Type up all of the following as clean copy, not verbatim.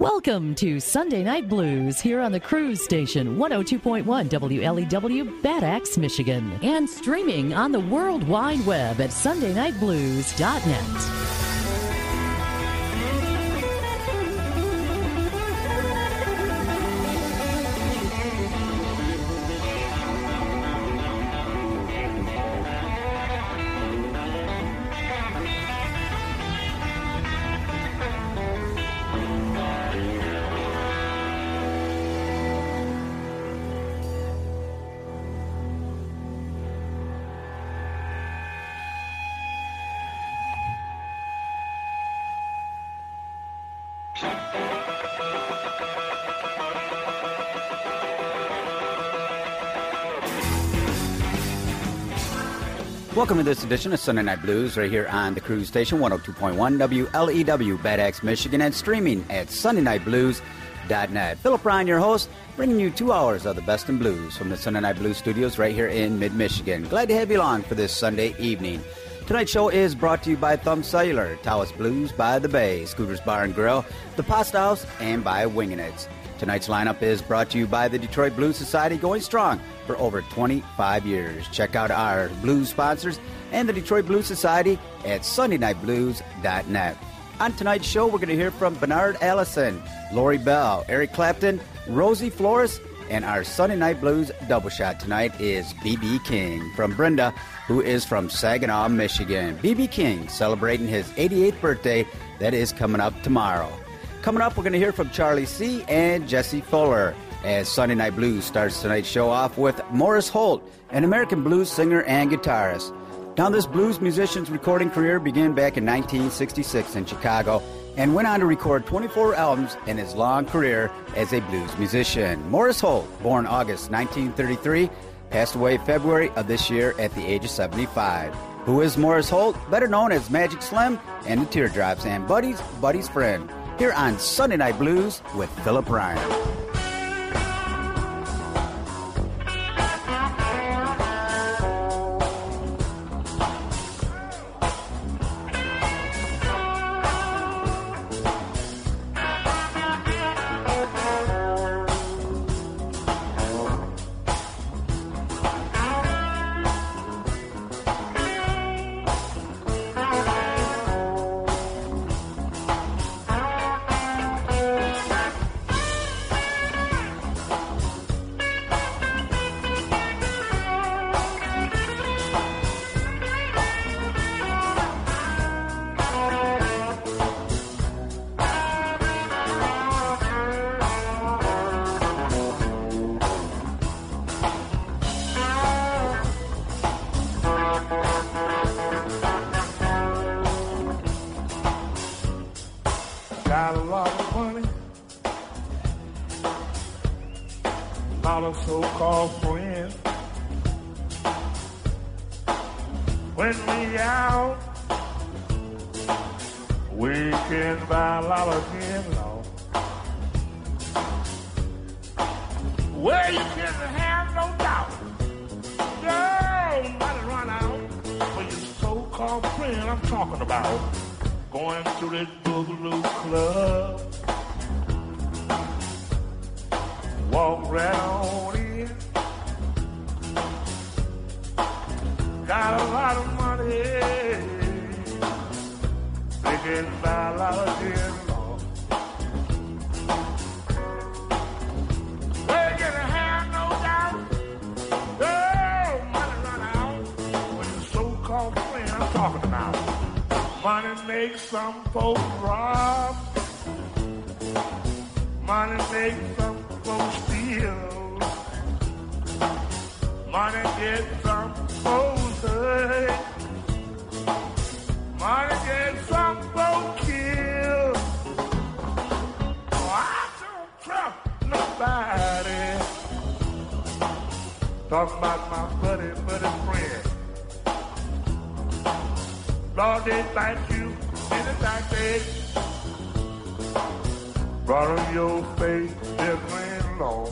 Welcome to Sunday Night Blues here on the Cruise Station 102.1 WLEW Bad Axe, Michigan, and streaming on the World Wide Web at sundaynightblues.net. Welcome to this edition of Sunday Night Blues right here on the Cruise Station 102.1 WLEW Bad Axe, Michigan, and streaming at sundaynightblues.net. Philip Ryan, your host, bringing you 2 hours of the best in blues from the Sunday Night Blues studios right here in mid-Michigan. Glad to have you along for this Sunday evening. Tonight's show is brought to you by Thumb Cellular, Taos Blues by the Bay, Scooter's Bar and Grill, The Pasta House, and by Wingin' It. Tonight's lineup is brought to you by the Detroit Blues Society, going strong for over 25 years. Check out our blues sponsors and the Detroit Blues Society at sundaynightblues.net. On tonight's show, we're going to hear from Bernard Allison, Lori Bell, Eric Clapton, Rosie Flores, and our Sunday Night Blues double shot tonight is B.B. King from Brenda, who is from Saginaw, Michigan. B.B. King celebrating his 88th birthday that is coming up tomorrow. Coming up, we're going to hear from Charlie C. and Jesse Fuller as Sunday Night Blues starts tonight's show off with Morris Holt, an American blues singer and guitarist. Now, this blues musician's recording career began back in 1966 in Chicago and went on to record 24 albums in his long career as a blues musician. Morris Holt, born August 1933, passed away February of this year at the age of 75. Who is Morris Holt? Better known as Magic Slim and the Teardrops and Buddy's friend. Here on Sunday Night Blues with Philip Ryan. Got a lot of money, a lot of so-called friends. When we out, we can buy a lot of gin, Lord. Well, you can have no doubt. Girl, might run out for your so-called friend I'm talking about. Going to this Boogaloo Club, walk right on in. Got a lot of money, they can buy a lot of gin, Lord. Well, you can have no doubt, girl, money run out for your so-called friend I'm talking about. Money makes some folks rob. Money makes some folks steal. Money gets some folks hurt. Money gets some folks killed. Oh, I don't trust nobody. Talk about my buddy friend. Lord, they thank you, and they thank they brought on your face, their grand Lord.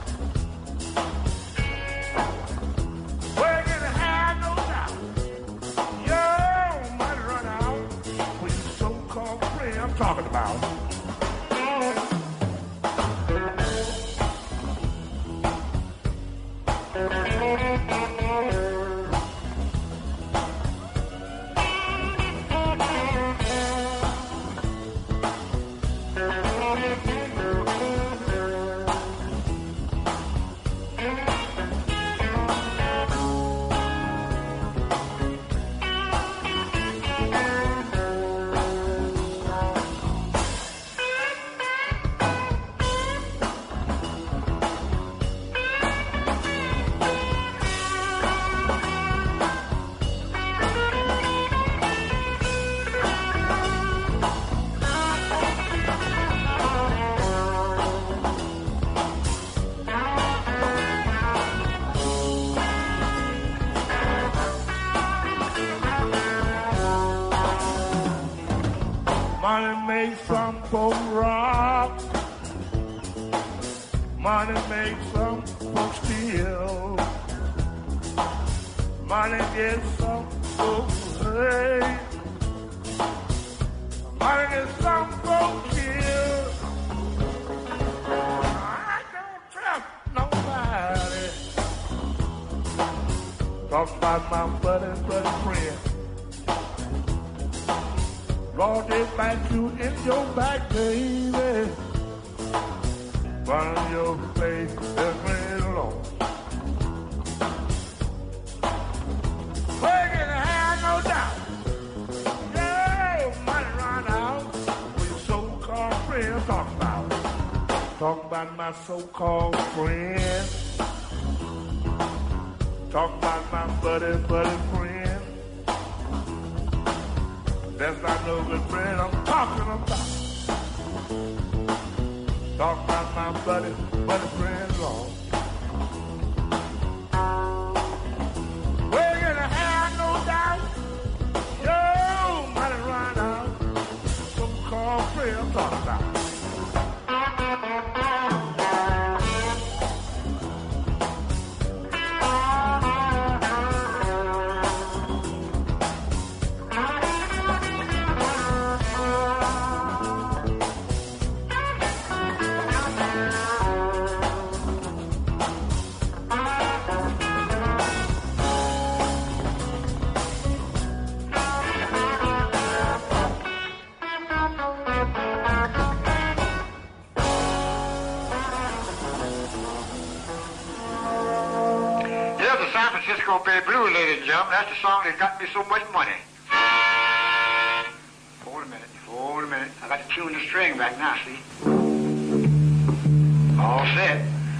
Well, you can have no doubt, your money run out for your so-called friend I'm talking about. Money makes some folks feel. Money gets some folks hurt. Money gets some folks killed. I don't trust nobody. Talk about my buddy friend. Lord, they bite you in your back, baby. Burn your face, every Lord. We're gonna have no doubt. Yeah, money run out. What your so-called friend talk about? Talk about my so-called friend. Talk about my buddy friend. That's not no good friend I'm talking about. Talk about my buddy friend, Lord. We're gonna have no doubt. Yo, money run out. So-called friend I'm talking about. Francisco Bay Blues, ladies and gentlemen. That's the song that got me so much money. Hold a minute. I got to tune the string back now, see? All set.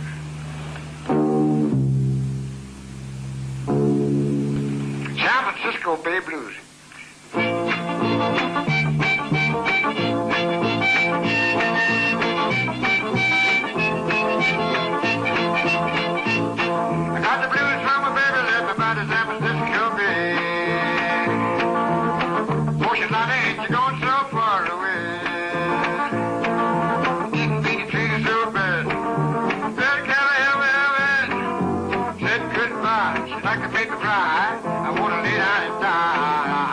San Francisco Bay Blues. I got the blues from my baby, left me by the San Francisco Bay. Ocean line ain't you going so far away. Didn't mean to treat you so bad. Said, can I have it? Said goodbye. She'd like to make me cry. I want to lay down and die.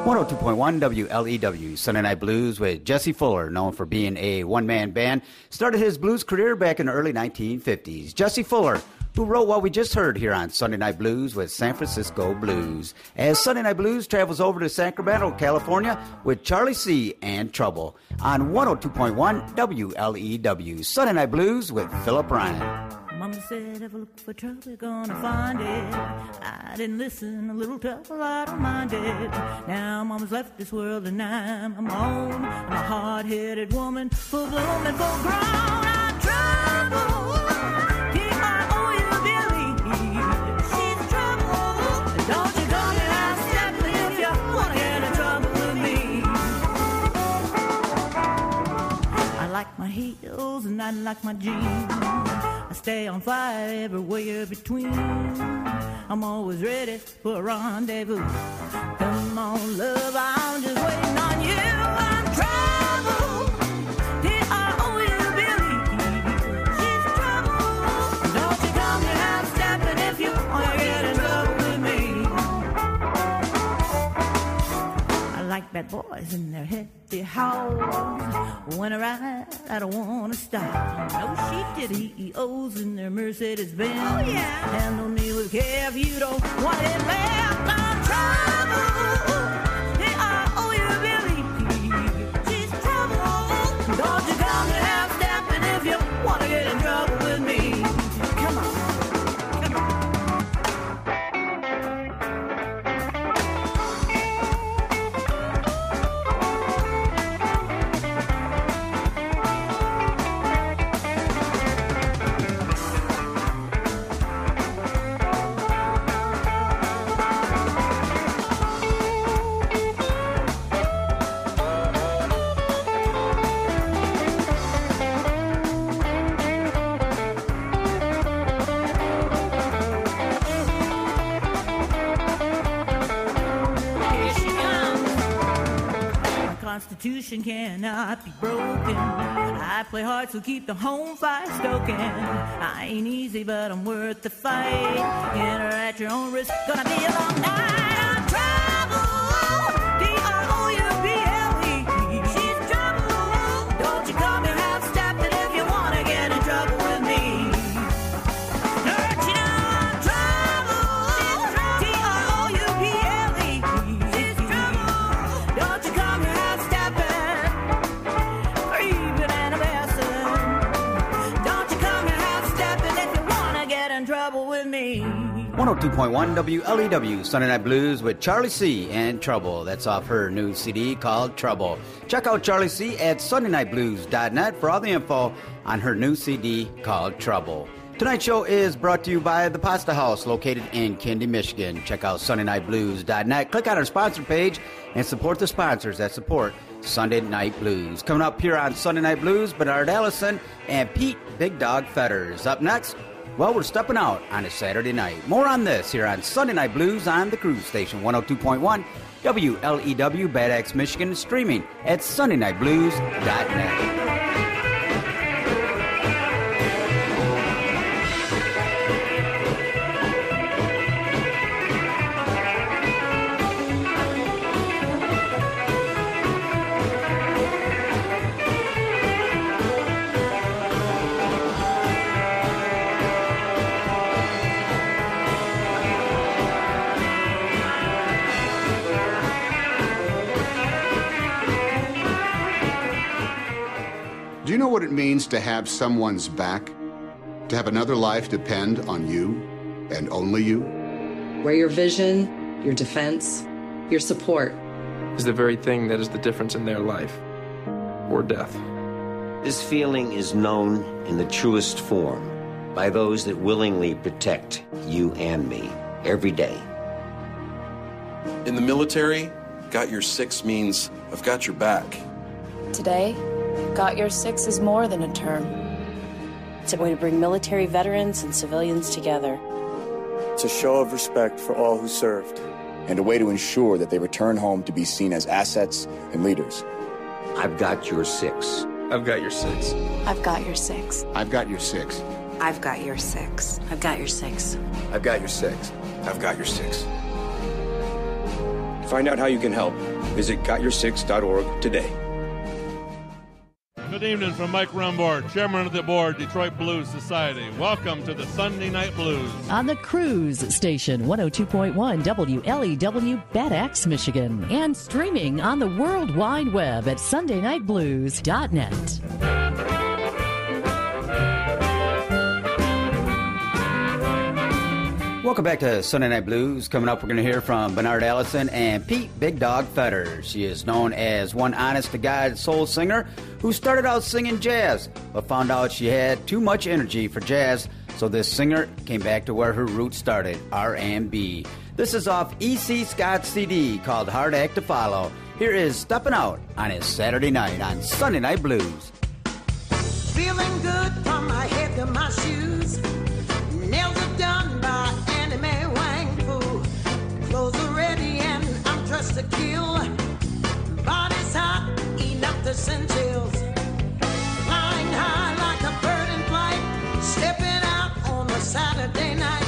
102.1 WLEW, Sunday Night Blues with Jesse Fuller, known for being a one-man band, started his blues career back in the early 1950s. Jesse Fuller, who wrote what we just heard here on Sunday Night Blues with San Francisco Blues. As Sunday Night Blues travels over to Sacramento, California with Charlie C. and Trouble on 102.1 WLEW, Sunday Night Blues with Philip Ryan. Mama said if I look for trouble, you're gonna find it. I didn't listen, a little trouble, I don't mind it. Now Mama's left this world and I'm alone. I'm a hard-headed woman, full bloom and full grown. I'm trouble. T-R-O-U-B-L-E. She's trouble. Don't you come and half step if you wanna get in trouble with me. I like my heels and I like my jeans. I stay on fire everywhere between. I'm always ready for a rendezvous. Come on, love, I'm just waiting on you. I'm trouble. T-R-O-U-B-L-E. She's trouble. Don't you come here half-stepping if you want to get in trouble with me. I like bad boys in their heady howls. When I ride, I don't want to stop. No, she did. CEOs in their Mercedes-Benz. Oh, yeah. And no need to care if you don't want it left. I'm trouble. T-R-O-U-B-L-E. She's trouble. Don't you come to half-stepping if you want to get in trouble with me. Come on. Come on. Constitution cannot be broken. I play hard, so keep the home fire stoking. I ain't easy, but I'm worth the fight. Enter at your own risk, gonna be a long night. I'm trouble. D-R-O-U-B-L-E. She's trouble. Don't you come here half-stepping if you wanna get in trouble with me. Don't you know I'm trouble? T-R-O-U-B-L-E. She's trouble. Don't you come here trouble with me. 102.1 WLEW, Sunday Night Blues with Charlie C. and Trouble. That's off her new CD called Trouble. Check out Charlie C. at SundayNightBlues.net for all the info on her new CD called Trouble. Tonight's show is brought to you by the Pasta House, located in Kendi, Michigan. Check out SundayNightBlues.net. Click on our sponsor page and support the sponsors that support Sunday Night Blues. Coming up here on Sunday Night Blues, Bernard Allison and Pete Big Dog Fetters. Up next, well, we're stepping out on a Saturday night. More on this here on Sunday Night Blues on the Cruise Station 102.1 WLEW, Bad Axe, Michigan, streaming at SundayNightBlues.net. Do you know what it means to have someone's back? To have another life depend on you and only you? Where your vision, your defense, your support is the very thing that is the difference in their life or death. This feeling is known in the truest form by those that willingly protect you and me every day. In the military, got your six means I've got your back. Today, Got Your Six is more than a term. It's a way to bring military veterans and civilians together. It's a show of respect for all who served. And a way to ensure that they return home to be seen as assets and leaders. I've got your six. I've got your six. I've got your six. I've got your six. I've got your six. I've got your six. I've got your six. I've got your six. Find out how you can help Visit GotYour6.org today. Good evening from Mike Rumboard, chairman of the board, Detroit Blues Society. Welcome to the Sunday Night Blues. On the Cruise Station, 102.1 WLEW, Bad Axe, Michigan. And streaming on the World Wide Web at SundayNightBlues.net. Welcome back to Sunday Night Blues. Coming up, we're going to hear from Bernard Allison and Pete Big Dog Fetters. She is known as one honest-to-God soul singer who started out singing jazz, but found out she had too much energy for jazz, so this singer came back to where her roots started, R&B. This is off E.C. Scott's CD called Hard Act to Follow. Here is Steppin' Out on his Saturday night on Sunday Night Blues. Feeling good from my head to my shoes. Nails are done by Anime Wang Fu. Clothes are ready and I'm dressed to kill. Body's hot, enough to send chills. Flying high like a bird in flight. Stepping out on a Saturday night.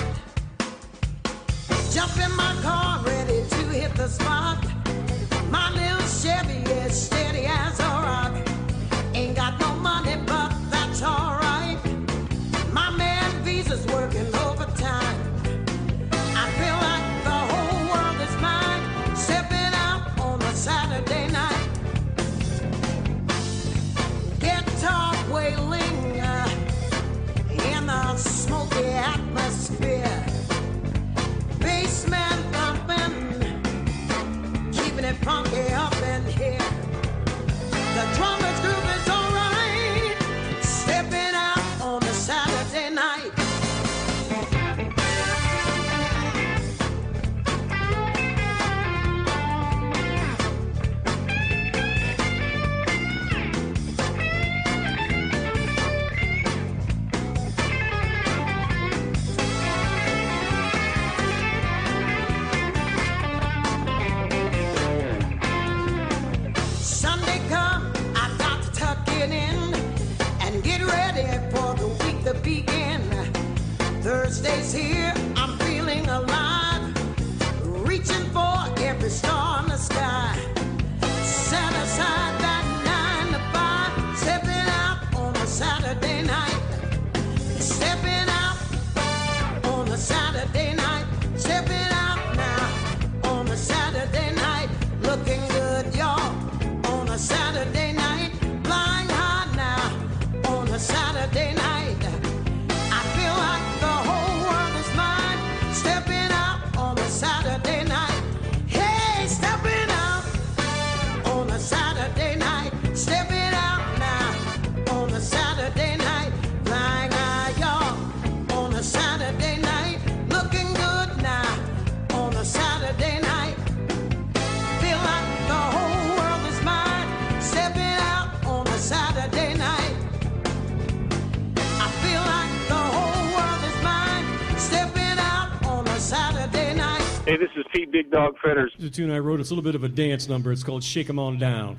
Jump in my car, ready to hit the spot. My little Chevy is steady as a rock. Ain't got no money, but that's alright. My man Visa's working overtime. I feel like the whole world is mine. Stepping out on a Saturday night. Guitar wailing in the smoky atmosphere. Bassman thumping, keeping it funky up in here. The drummer's groove is alright. Stepping out on a Saturday night. Sunday come, I got to tuck it in and get ready for the week to begin. Thursday's here, I'm feeling alive, reaching for every star in the sky. Set aside that 9 to 5, stepping out on a Saturday night. Stepping out on a Saturday night. Stepping out now on a Saturday night. Looking good, y'all. On a Saturday night, flying high now on a Saturday night. I feel like the whole world is mine. Stepping out on a Saturday night. Hey, stepping out on a Saturday night. Stepping out now on a Saturday night. Flying high, y'all, on a Saturday night. Looking good now on a Saturday night. Feel like the whole world is mine. Stepping out on a Saturday night. I feel like the whole world is mine. Stepping out on a Saturday night. Hey, this is Pete Big Dog Fetters. The tune I wrote, it's a little bit of a dance number. It's called Shake 'Em On Down.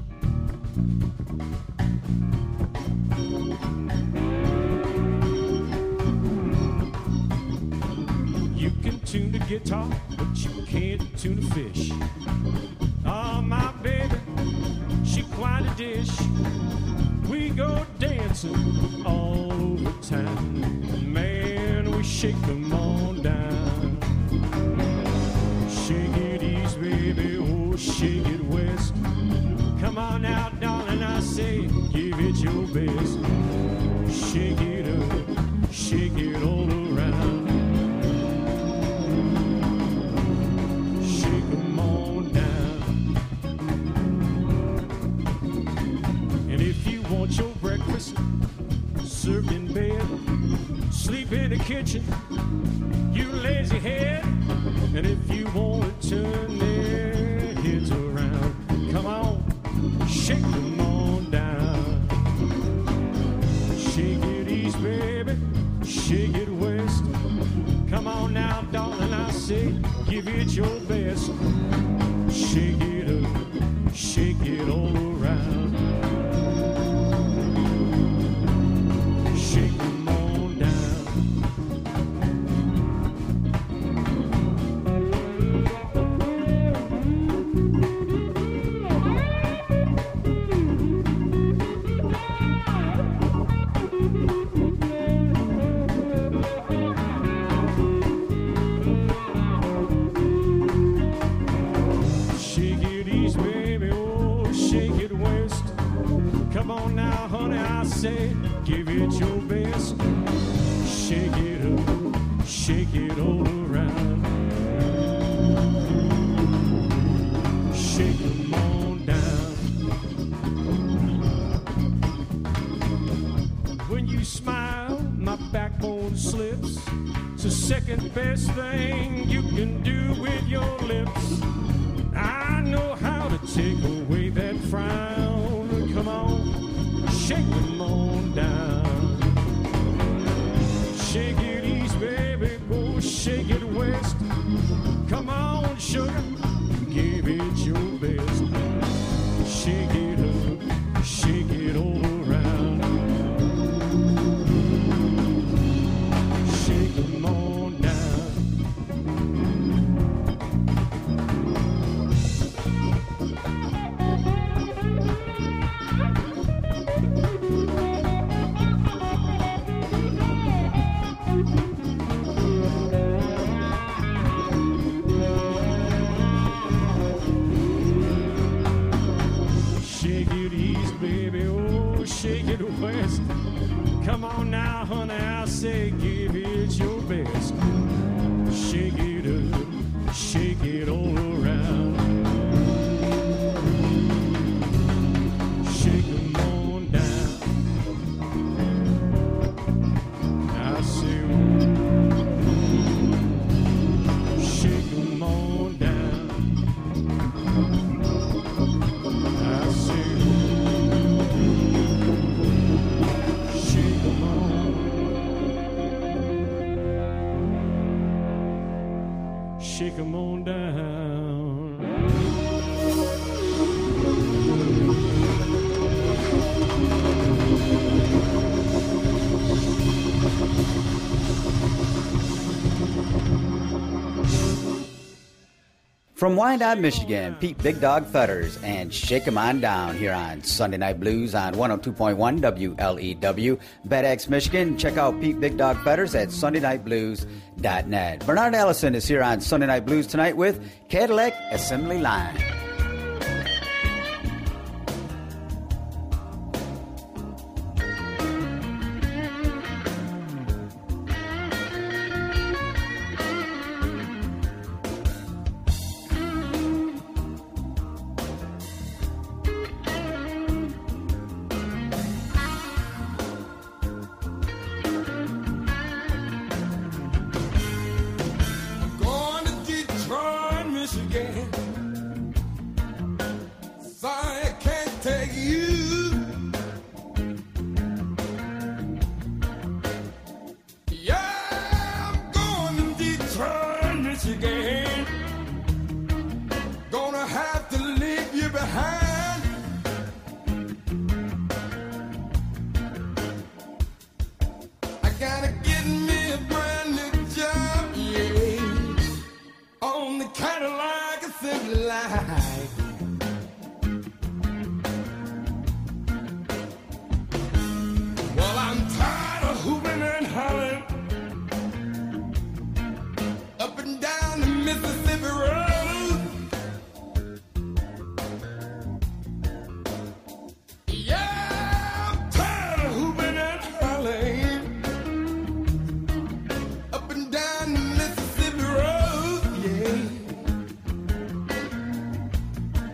You can tune the guitar, but you can't tune a fish. Oh, my baby, she quite a dish. We go dancing all over town. Man, we shake 'em on down. Shake it east, baby, oh, shake it west. Come on out, darling, I say, give it your best. Shake it up, shake it all around. Shake 'em on down. And if you want your breakfast served in bed, sleep in the kitchen, you lazy head. And if you want to turn their heads around, come on, shake 'em on down. Shake it east, baby, shake it west. Come on now, darling, I say, give it your best. Shake it up, shake it all around. Shake 'em on down. say, give it your best. Shake it up, shake it all around. Shake 'em on down. When you smile, my backbone slips. It's the second best thing you can do with your lips. I know how to take away that frown. Come on, shake 'em on down. Shake it east, baby, go shake it west. Come on, sugar, give it your best. Shake it up, shake it all around. Shake 'em on down. Shake it east, baby, oh, shake it west. Come on now, honey, I say give it your best. Shake it up, shake it all around. Shake 'em on down. I say, shake 'em on down. I say, shake 'em on. Shake 'em on down. From Wyandotte, Michigan, Pete Big Dog Fetters and Shake 'Em On Down here on Sunday Night Blues on 102.1 WLEW, Bad Axe, Michigan. Check out Pete Big Dog Fetters at SundayNightBlues.net. Bernard Allison is here on Sunday Night Blues tonight with Cadillac Assembly Line. Going to Detroit, Michigan. Sorry, I can't take you. Yeah, I'm going to Detroit, Michigan. Gonna have to leave you behind. I gotta get me a brand new job, yeah, on the Cadillac Assembly Line. Well, I'm tired of hooping and hollering up and down the Mississippi Road. Yeah, I'm tired of hooping and hollering up and down the Mississippi Road, yeah.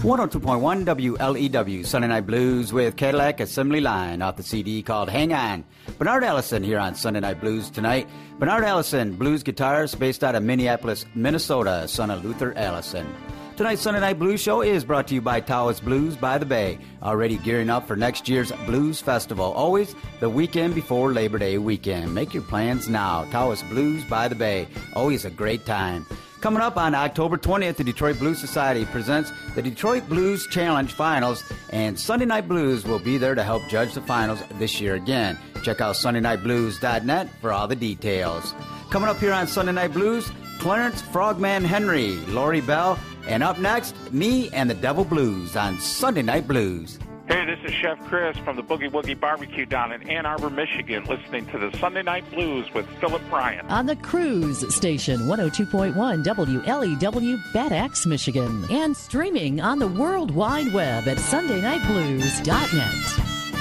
102.1 WLEW, Sunday Night Blues with Cadillac Assembly Line off the CD called Hang On. Bernard Allison here on Sunday Night Blues tonight. Bernard Allison, blues guitarist based out of Minneapolis, Minnesota, son of Luther Allison. Tonight's Sunday Night Blues Show is brought to you by Taoist Blues by the Bay, already gearing up for next year's Blues Festival, always the weekend before Labor Day weekend. Make your plans now. Taoist Blues by the Bay, always a great time. Coming up on October 20th, the Detroit Blues Society presents the Detroit Blues Challenge Finals, and Sunday Night Blues will be there to help judge the finals this year again. Check out SundayNightBlues.net for all the details. Coming up here on Sunday Night Blues, Clarence Frogman Henry, Lori Bell, and up next, me and the Devil Blues on Sunday Night Blues. Hey, this is Chef Chris from the Boogie Woogie Barbecue down in Ann Arbor, Michigan, listening to the Sunday Night Blues with Philip Bryan. On the Cruise Station, 102.1 WLEW, Bad Axe, Michigan. And streaming on the World Wide Web at SundayNightBlues.net.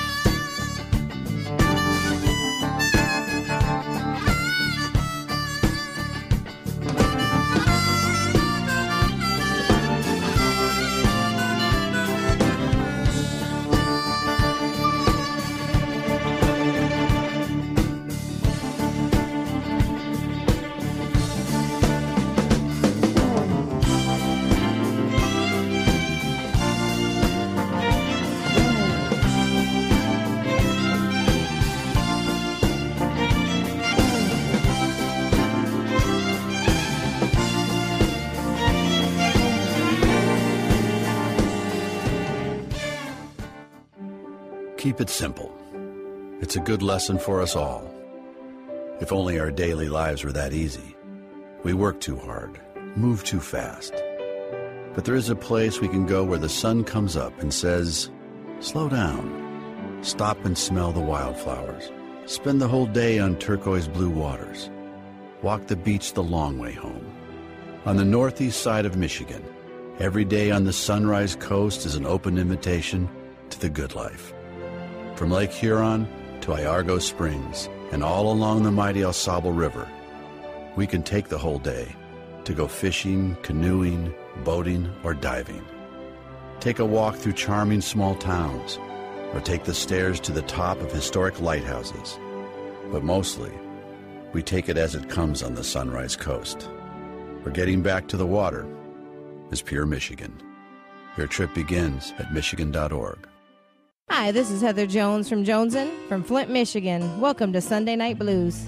Keep it simple. It's a good lesson for us all. If only our daily lives were that easy. We work too hard, move too fast. But there is a place we can go where the sun comes up and says, slow down. Stop and smell the wildflowers. Spend the whole day on turquoise blue waters. Walk the beach the long way home. On the northeast side of Michigan, every day on the Sunrise Coast is an open invitation to the good life. From Lake Huron to Iargo Springs and all along the mighty El Sable River, we can take the whole day to go fishing, canoeing, boating, or diving. Take a walk through charming small towns, or take the stairs to the top of historic lighthouses. But mostly, we take it as it comes on the Sunrise Coast, where getting back to the water is pure Michigan. Your trip begins at Michigan.org. Hi, this is Heather Jones from Jonesin from Flint, Michigan. Welcome to Sunday Night Blues.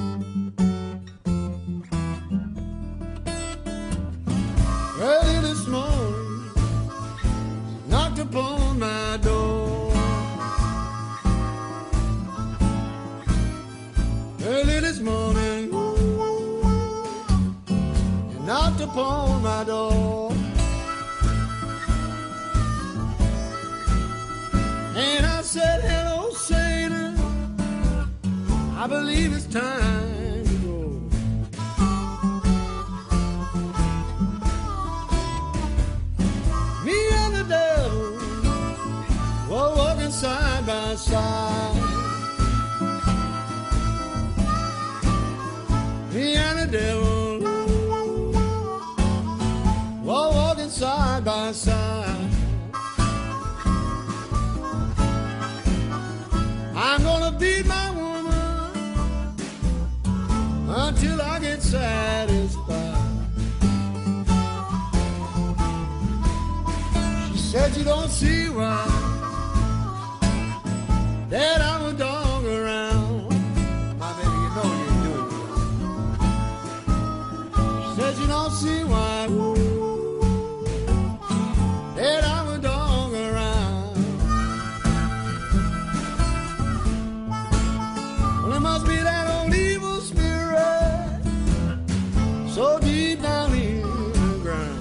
Early this morning, knocked upon my door. Early this morning, you knocked upon my door. And I said, hello, Satan, I believe it's time to go. Me and the devil were walking side by side. Me and the devil were walking side by side. I'm gonna beat my woman until I get satisfied. She said you don't see why that I'm a dog around. My baby, you know you're doing it. She said you don't see why that I'm a dog around. Well, it must be that old evil spirit so deep down in the ground.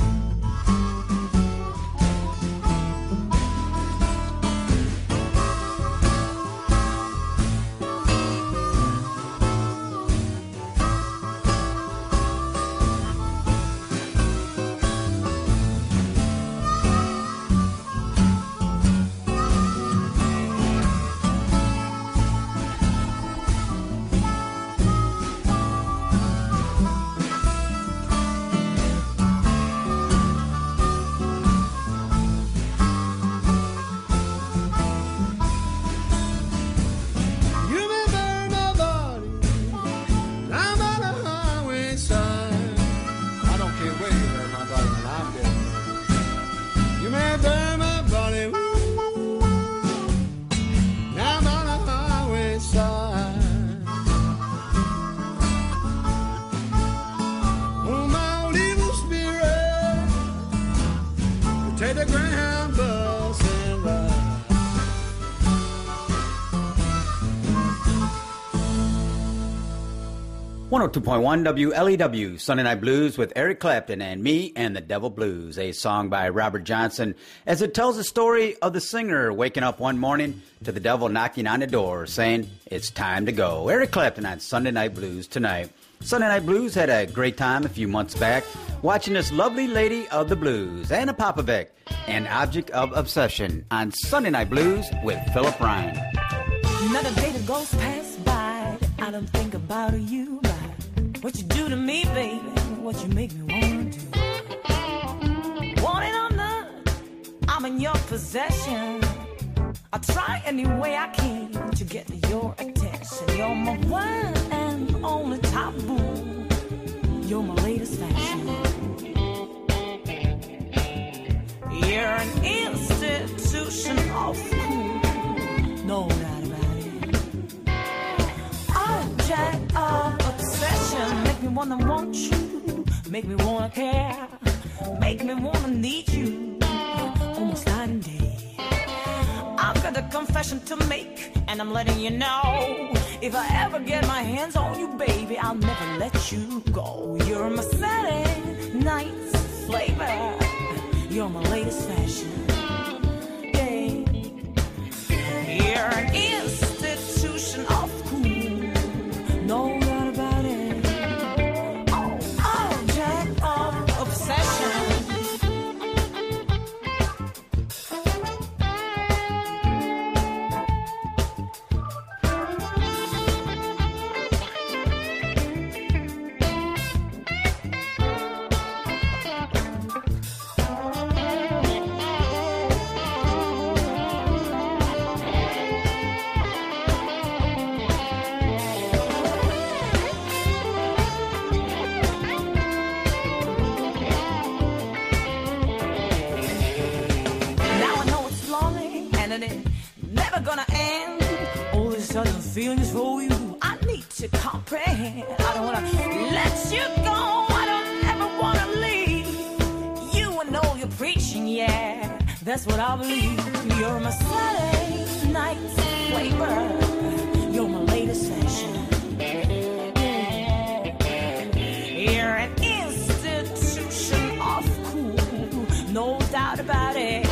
take the Greyhound bus and ride. 102.1 WLEW, Sunday Night Blues with Eric Clapton and Me and the Devil Blues, a song by Robert Johnson, as it tells the story of the singer waking up one morning to the devil knocking on the door saying, it's time to go. Eric Clapton on Sunday Night Blues tonight. Sunday Night Blues had a great time a few months back watching this lovely lady of the blues, Anna Popovic, an object of obsession on Sunday Night Blues with Philip Ryan. Another day that goes past by, I don't think about you, right? What you do to me, baby, what you make me wanna do. Want it or not, I'm in your possession. I'll try any way I can to get your attention. You're my one and only taboo. You're my latest fashion. You're an institution of cool, no doubt about it. Object of obsession, make me wanna want you, make me wanna care, make me wanna need you, almost night and day. I've got a confession to make, and I'm letting you know, if I ever get my hands on you, baby, I'll never let you go. You're my Saturday night's flavor, you're my latest fashion, yeah. You're an institution of cool, no doubt about it. Oh, object of obsession. Never gonna end. All this sudden feelings for you, I need to comprehend. I don't wanna let you go, I don't ever wanna leave. You and all your preaching, yeah, that's what I believe. You're my Saturday night's flavor, you're my latest fashion. You're an institution of cool, no doubt about it.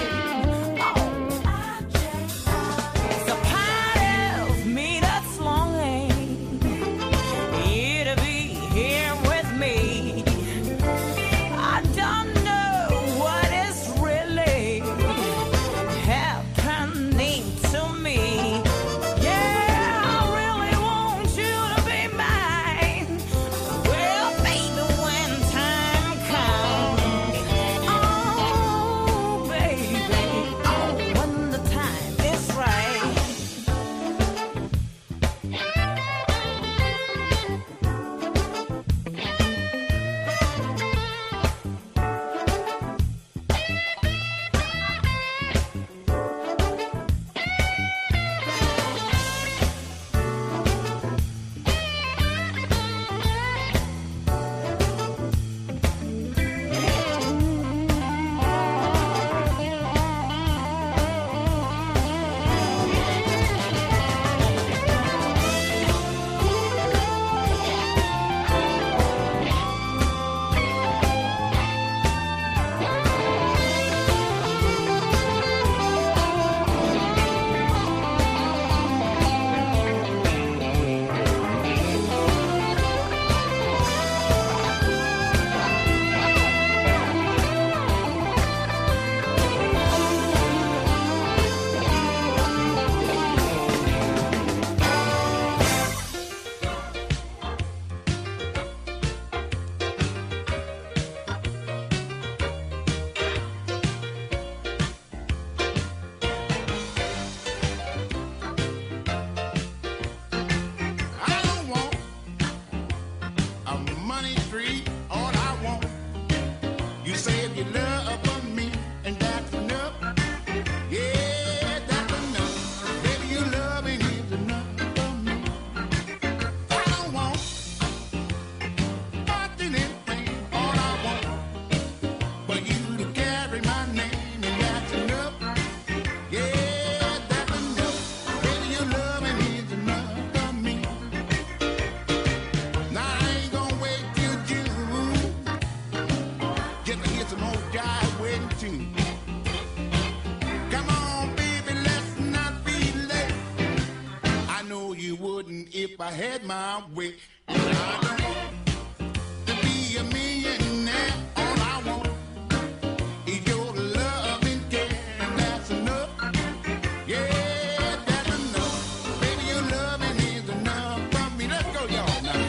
if I had my way. I don't want to be a millionaire. All I want is your love and care, and that's enough. Yeah, that's enough. Baby, your loving is enough for me. Let's go, y'all, now.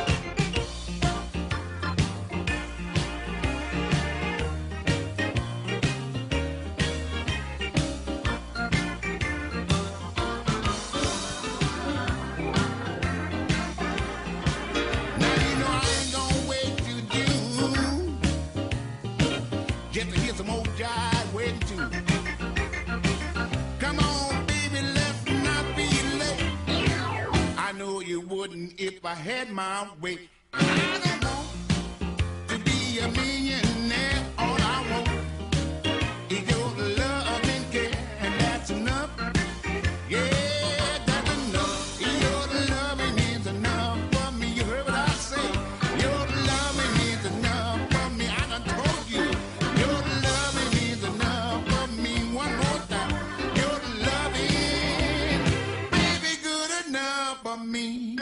Just to hear some old jive waiting too. Come on, baby, let's not be late. I know you wouldn't if I had my way. I don't want to be a millionaire. All I want is your love and care, and that's enough. Yeah, that's enough. Your loving is enough for me. You heard what I say. Your loving is enough for me. I done told you. Your loving is enough for me. One more time. Your loving, baby, good enough for me.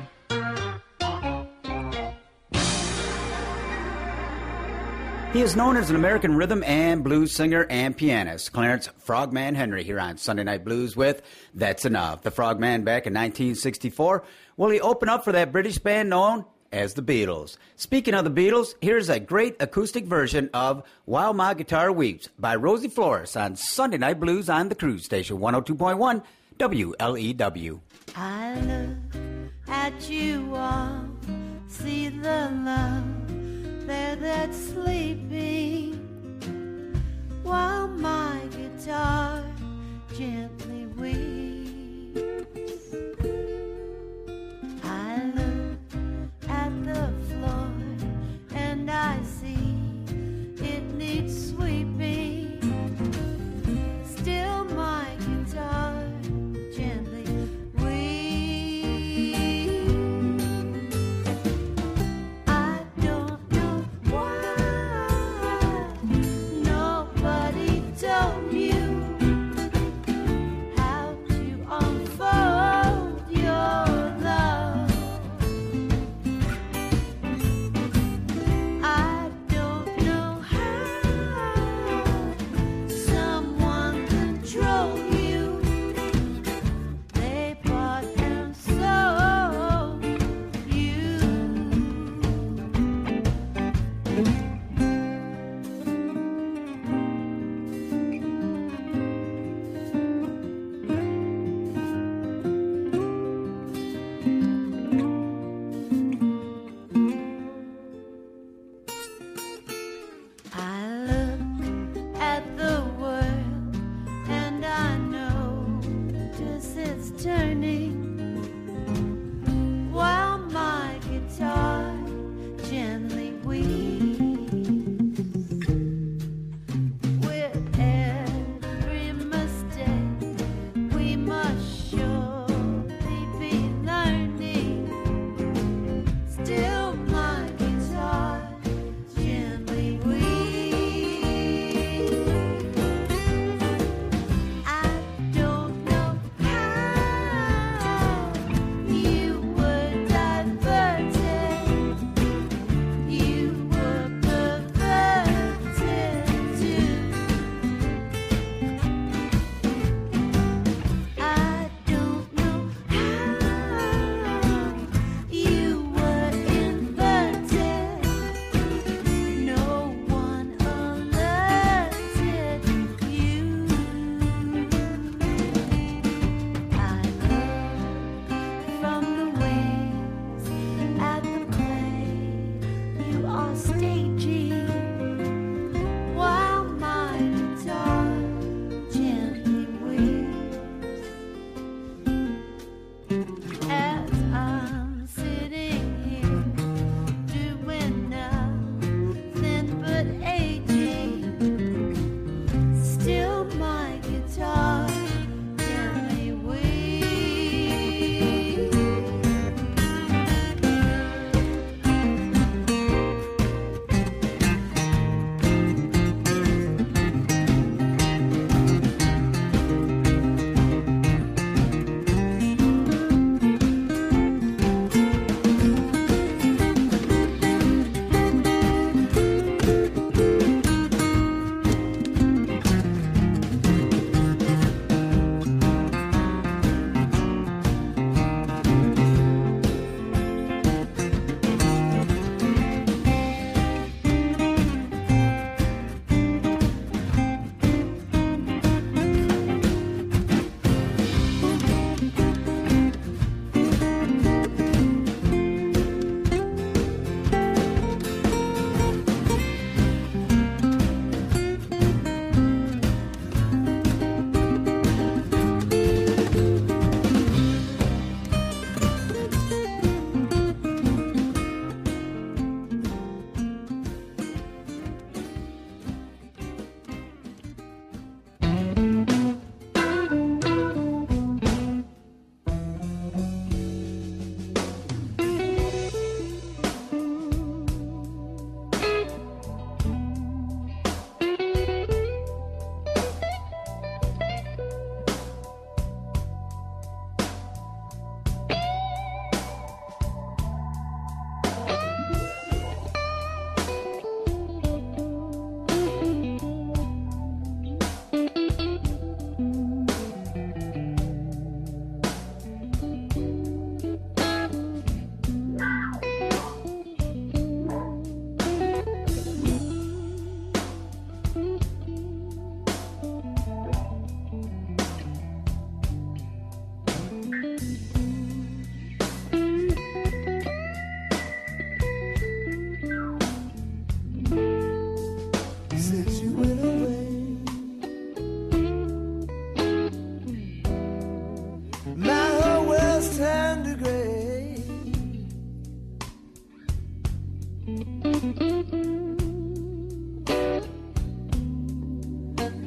He is known as an American rhythm and blues singer and pianist, Clarence Frogman Henry, here on Sunday Night Blues with That's Enough. The Frogman back in 1964. Will he open up for that British band known as the Beatles? Speaking of the Beatles, here's a great acoustic version of While My Guitar Weeps by Rosie Flores on Sunday Night Blues on the Cruise Station 102.1 WLEW. I look at you all, see the love there that's sleeping, while my guitar gently weeps. I look at the floor and I see it needs sweeping, still my guitar gently weeps. I don't know why nobody told you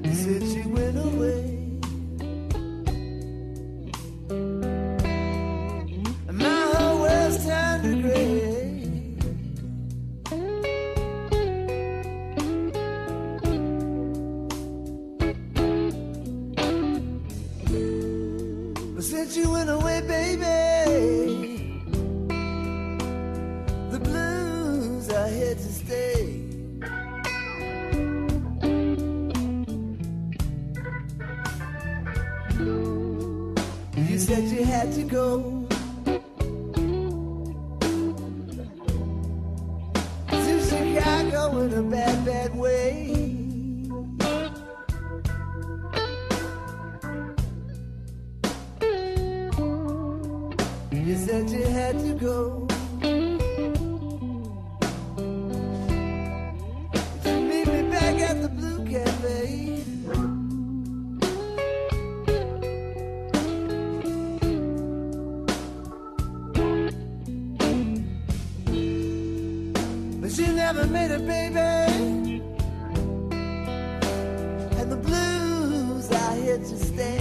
Said she went away. And my whole world's turned to gray. But since you went away, baby, the blues are here to stay. You said you had to go. To Chicago in a bad, bad way. You said you had to go. To meet me back at the Blue Cafe. But you never made it, baby. And the blues are here to stay.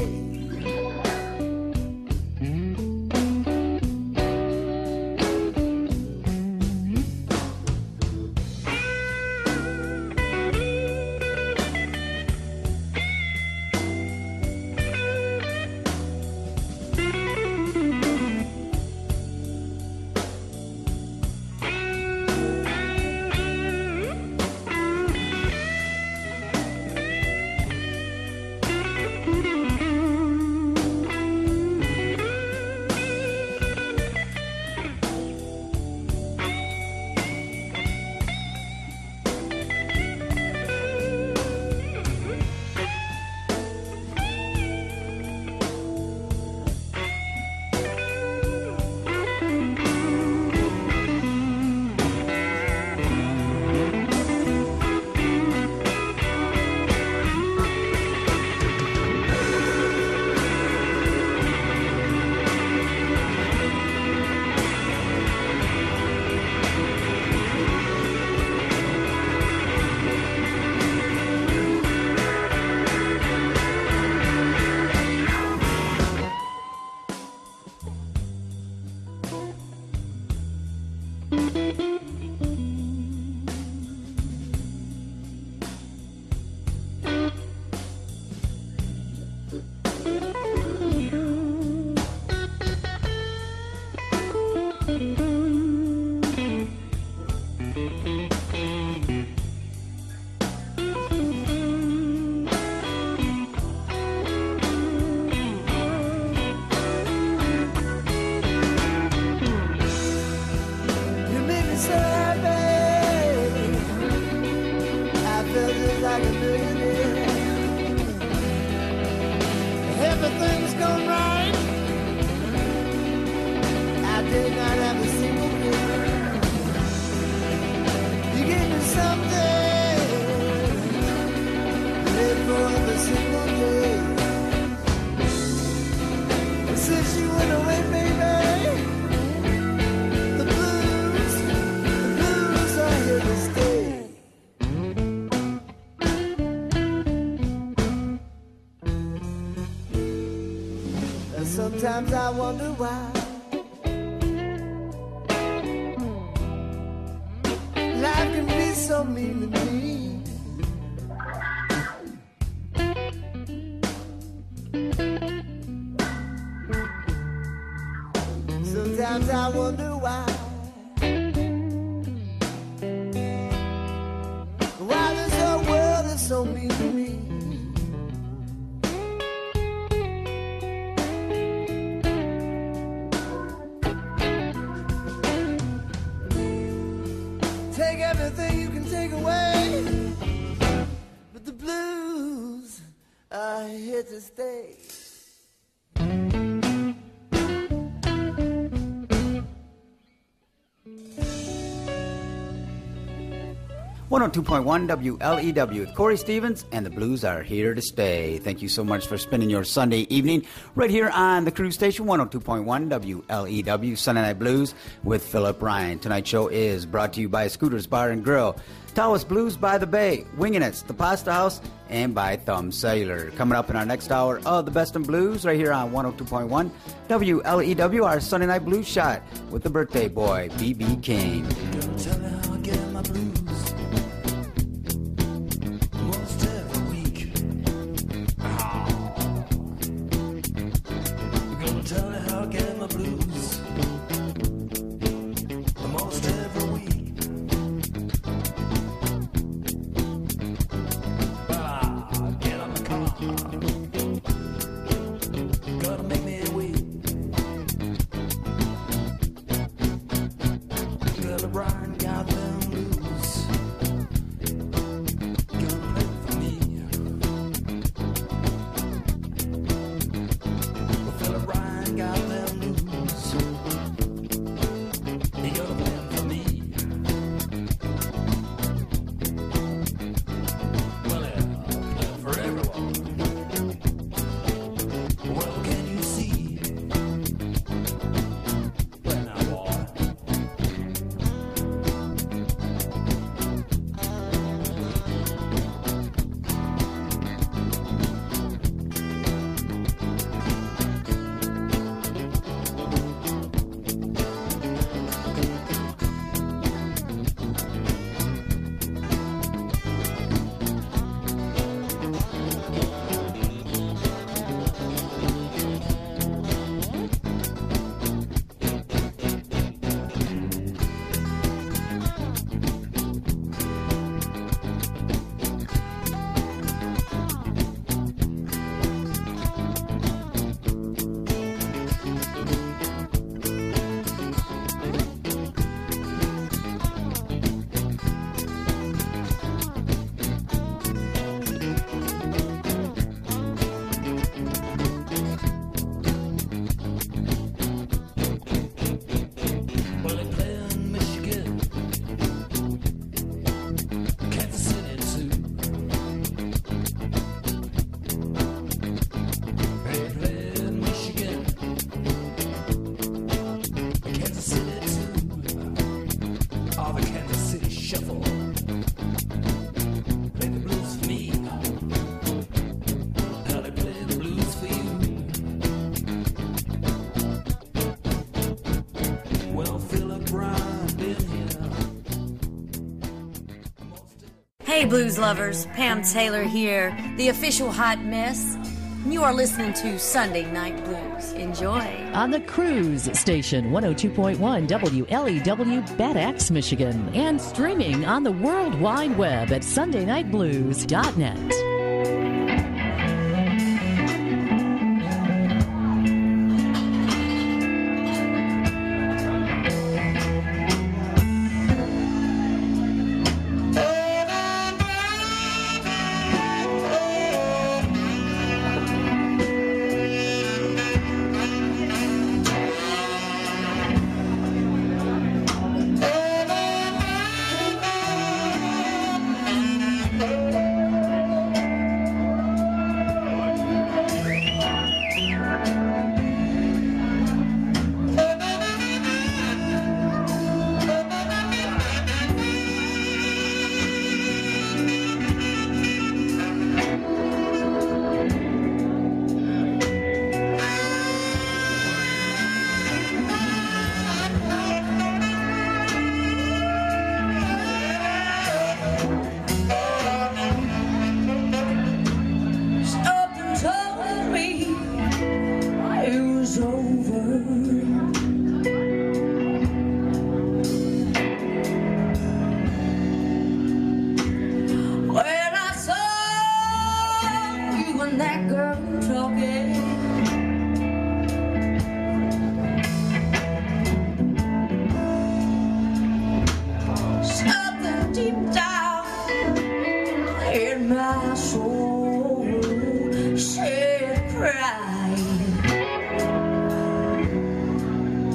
Everything's gone right. I did not have a single care. You gave me something, live for every single day. And since you went away, baby, the blues are here to stay. Sometimes I wonder why life can be so mean to me. Sometimes I wonder why this whole world is so mean to me. Take everything you can take away, but the blues are here to stay. 102.1 WLEW with Corey Stevens, and the blues are here to stay. Thank you so much for spending your Sunday evening right here on the Cruise Station, 102.1 WLEW, Sunday Night Blues with Philip Ryan. Tonight's show is brought to you by Scooters Bar and Grill, Tawas Blues by the Bay, Wingin' It's, The Pasta House, and by Thumb Cellular. Coming up in our next hour of the Best in Blues right here on 102.1 WLEW, our Sunday Night Blues Shot with the birthday boy, B.B. King. Tell me how I get my blues. Most every week. You're gonna tell me how I get my blues. Most every week. Get on the car. Gotta make me wait. Gotta ride, got them blues. Gonna play for me. Well, fella Ryan got them blues. He gotta play for me. Well, yeah, play for everyone. Well, can you see? Play now, boy. Well, they play in Michigan, Kansas City too. They play in Michigan, Kansas City too. Oh, the Kansas City Shuffle. Play the blues for me. How they play the blues for you. Well, Philip Ryan been here. Hey, blues lovers, Pam Taylor here, the official hot mess. You are listening to Sunday Night Blues. Enjoy. On the Cruise Station, 102.1 WLEW, Bad Axe, Michigan, and streaming on the World Wide Web at SundayNightBlues.net.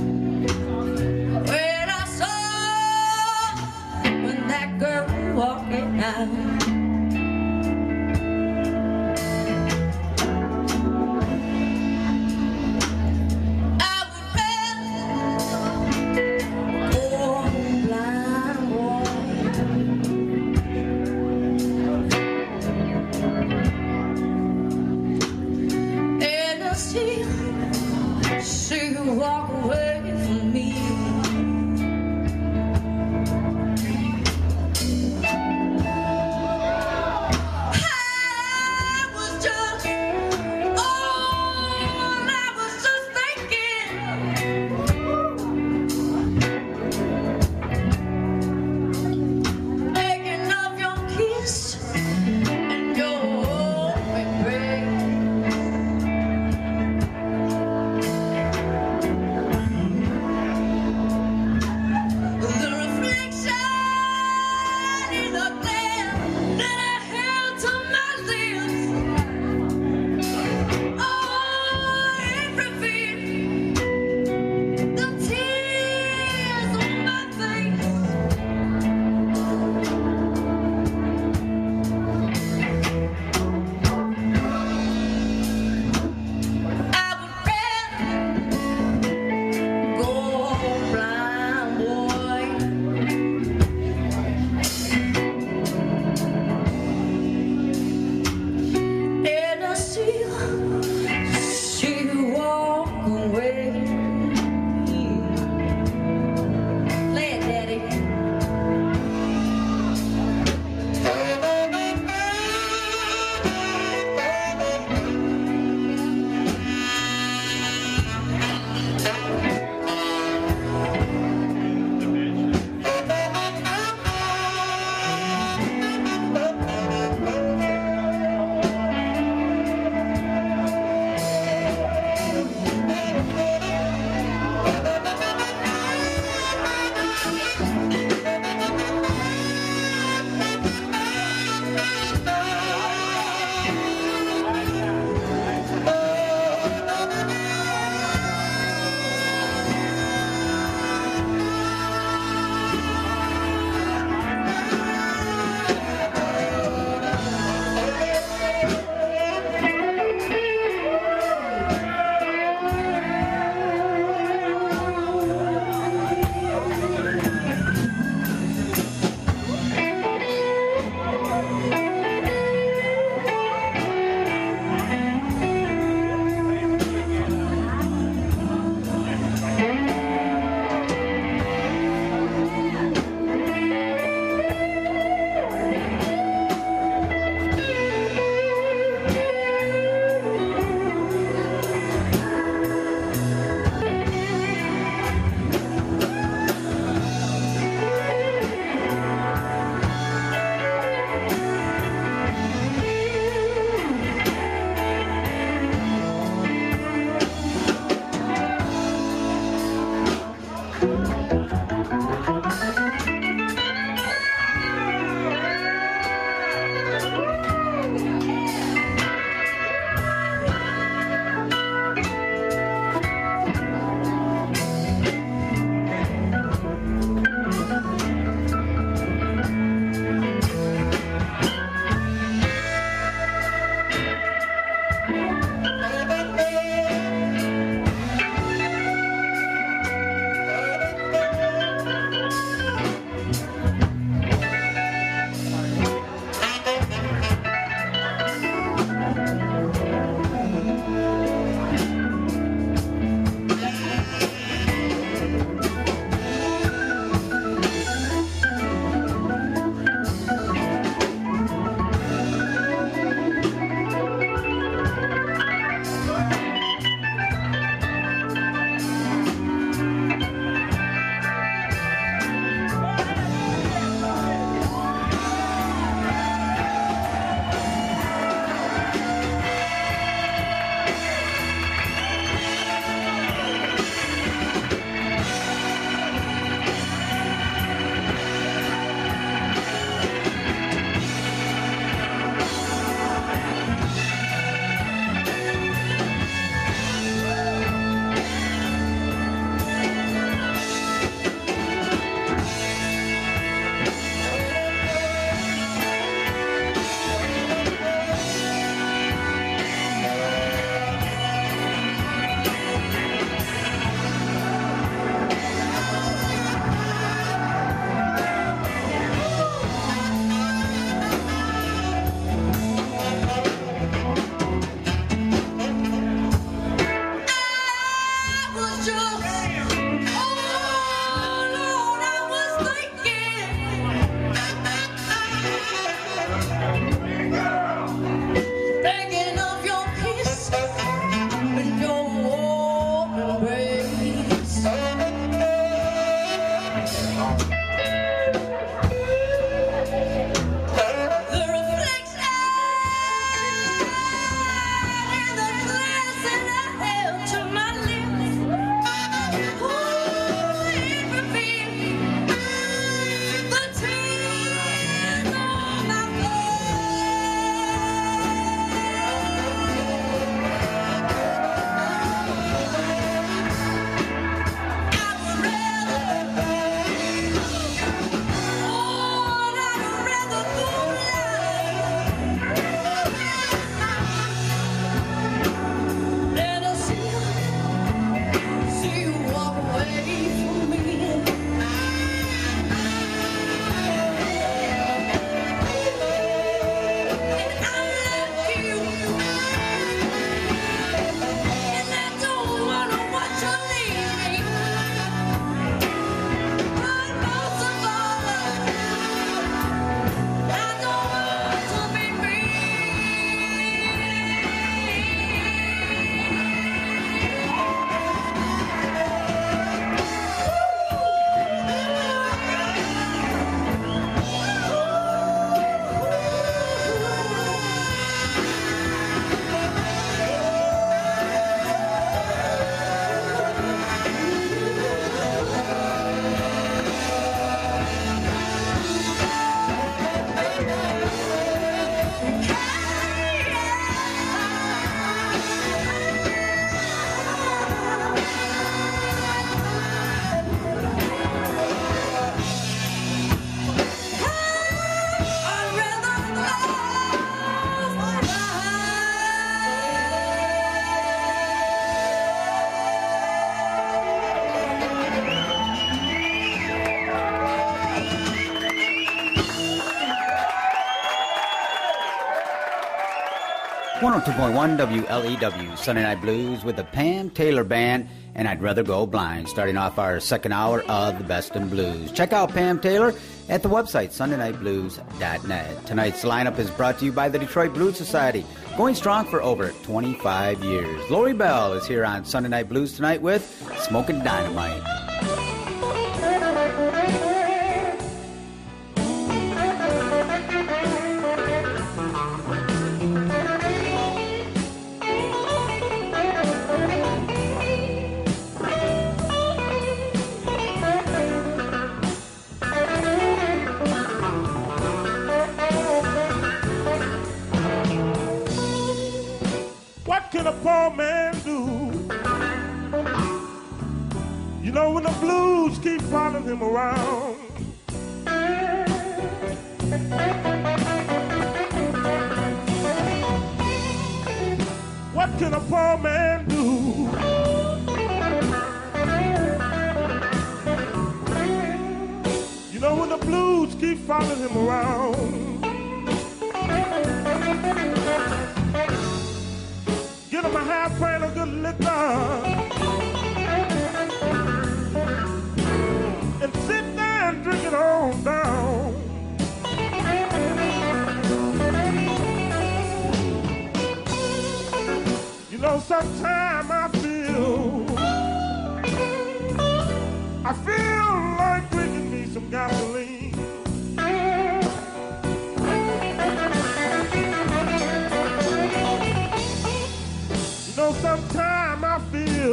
When that girl walked 102.1 WLEW, Sunday Night Blues with the Pam Taylor Band, and I'd Rather Go Blind, starting off our second hour of the Best in Blues. Check out Pam Taylor at the website, sundaynightblues.net. Tonight's lineup is brought to you by the Detroit Blues Society, going strong for over 25 years. Lori Bell is here on Sunday Night Blues tonight with Smokin' Dynamite. Can a poor man do? You know when the blues keep following him around. What can a poor man do? You know when the blues keep following him around. Get him a half pint of good liquor and sit there and drink it on down. You know, sometimes I feel like drinking me some gasoline. Sometimes I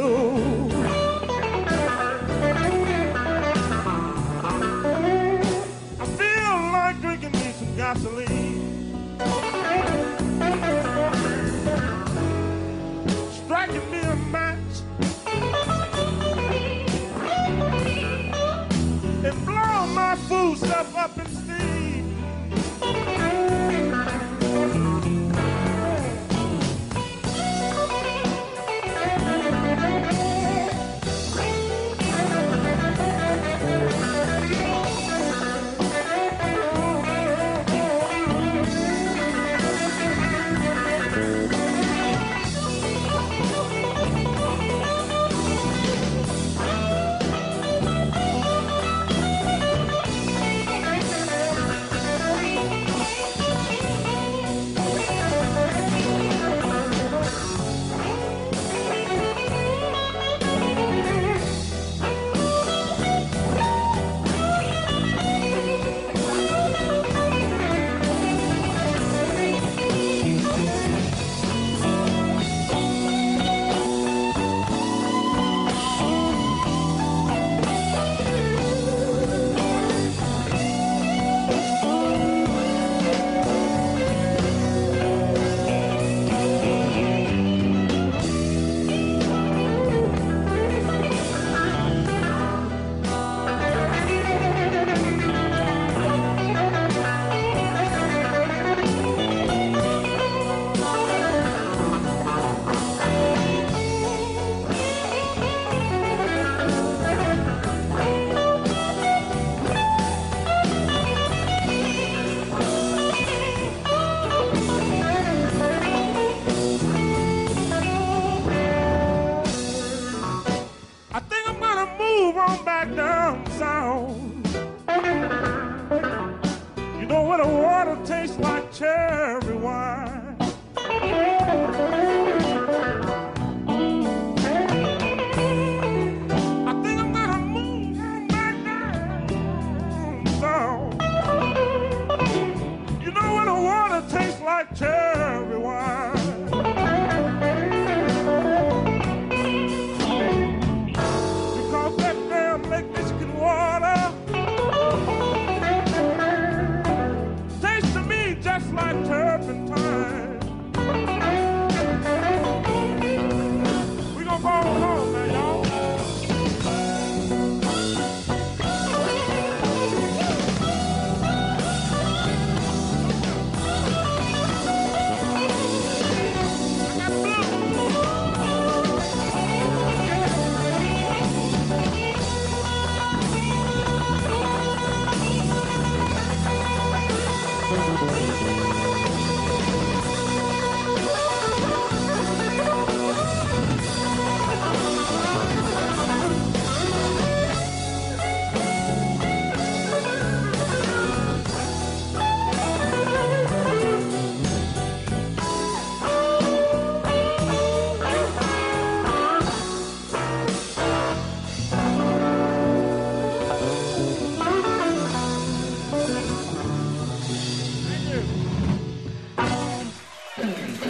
feel like drinking me some gasoline. Striking me a match and blow my food stuff up in steam.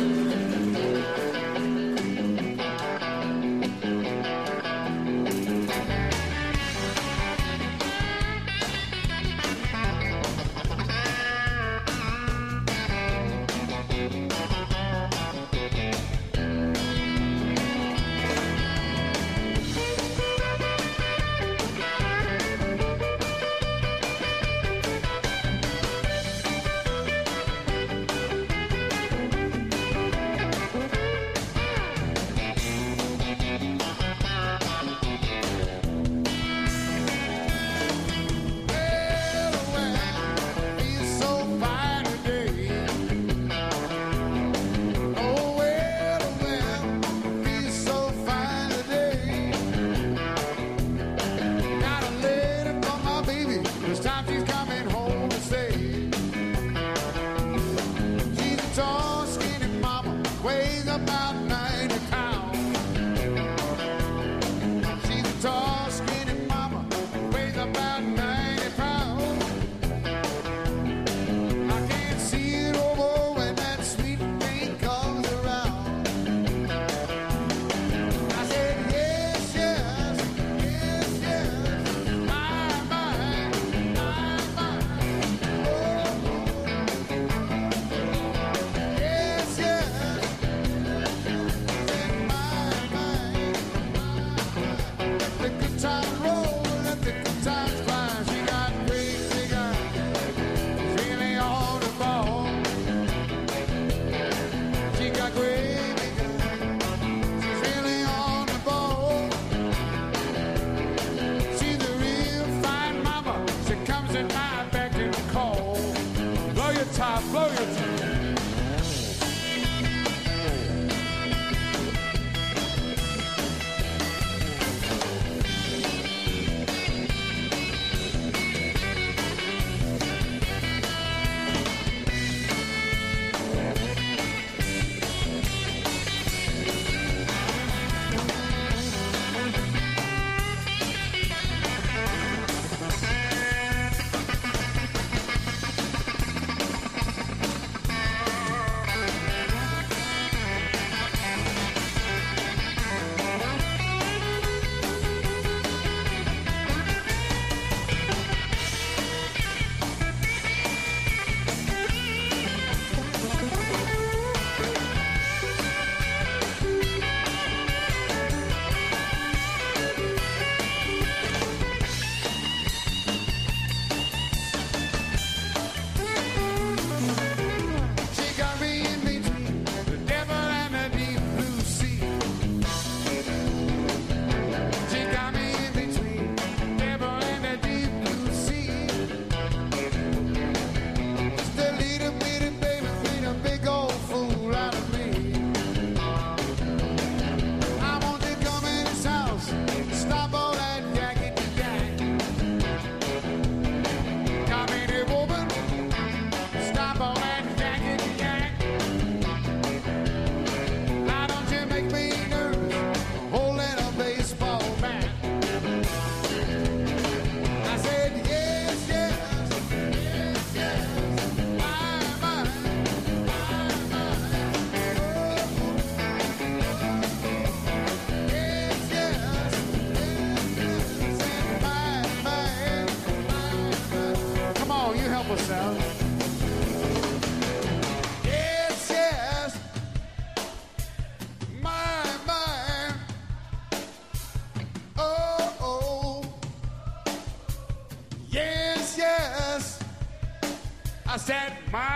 I said,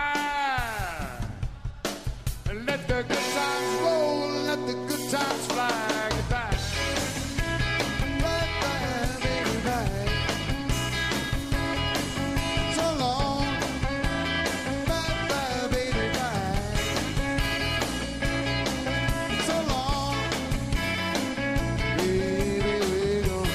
my, let the good times roll, let the good times fly. Goodbye. Bye-bye, baby, bye. So long. Bye-bye, baby, bye. So long. Baby, we go.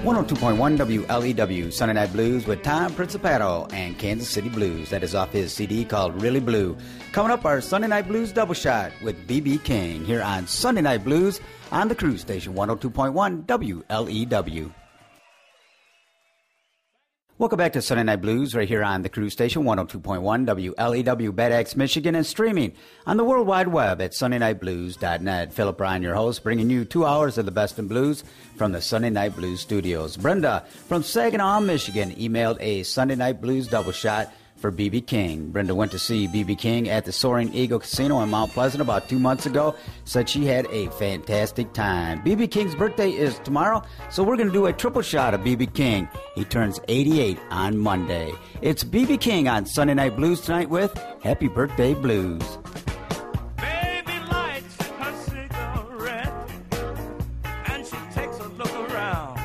102.1 WLEW, Sunday Night Blues with Tom Principato and Kansas City Blues. That is off his CD called Really Blue. Coming up, our Sunday Night Blues double shot with B.B. King here on Sunday Night Blues on the Cruise Station, 102.1 WLEW. Welcome back to Sunday Night Blues right here on the Cruise Station, 102.1 WLEW, Bad Axe, Michigan, and streaming on the World Wide Web at SundayNightBlues.net. Philip Ryan, your host, bringing you 2 hours of the best in blues from the Sunday Night Blues studios. Brenda from Saginaw, Michigan, emailed a Sunday Night Blues double shot for B.B. King. Brenda went to see B.B. King at the Soaring Eagle Casino in Mount Pleasant about 2 months ago. Said she had a fantastic time. B.B. King's birthday is tomorrow, so we're going to do a triple shot of B.B. King. He turns 88 on Monday. It's B.B. King on Sunday Night Blues tonight with Happy Birthday Blues. Baby lights her cigarette and she takes a look around.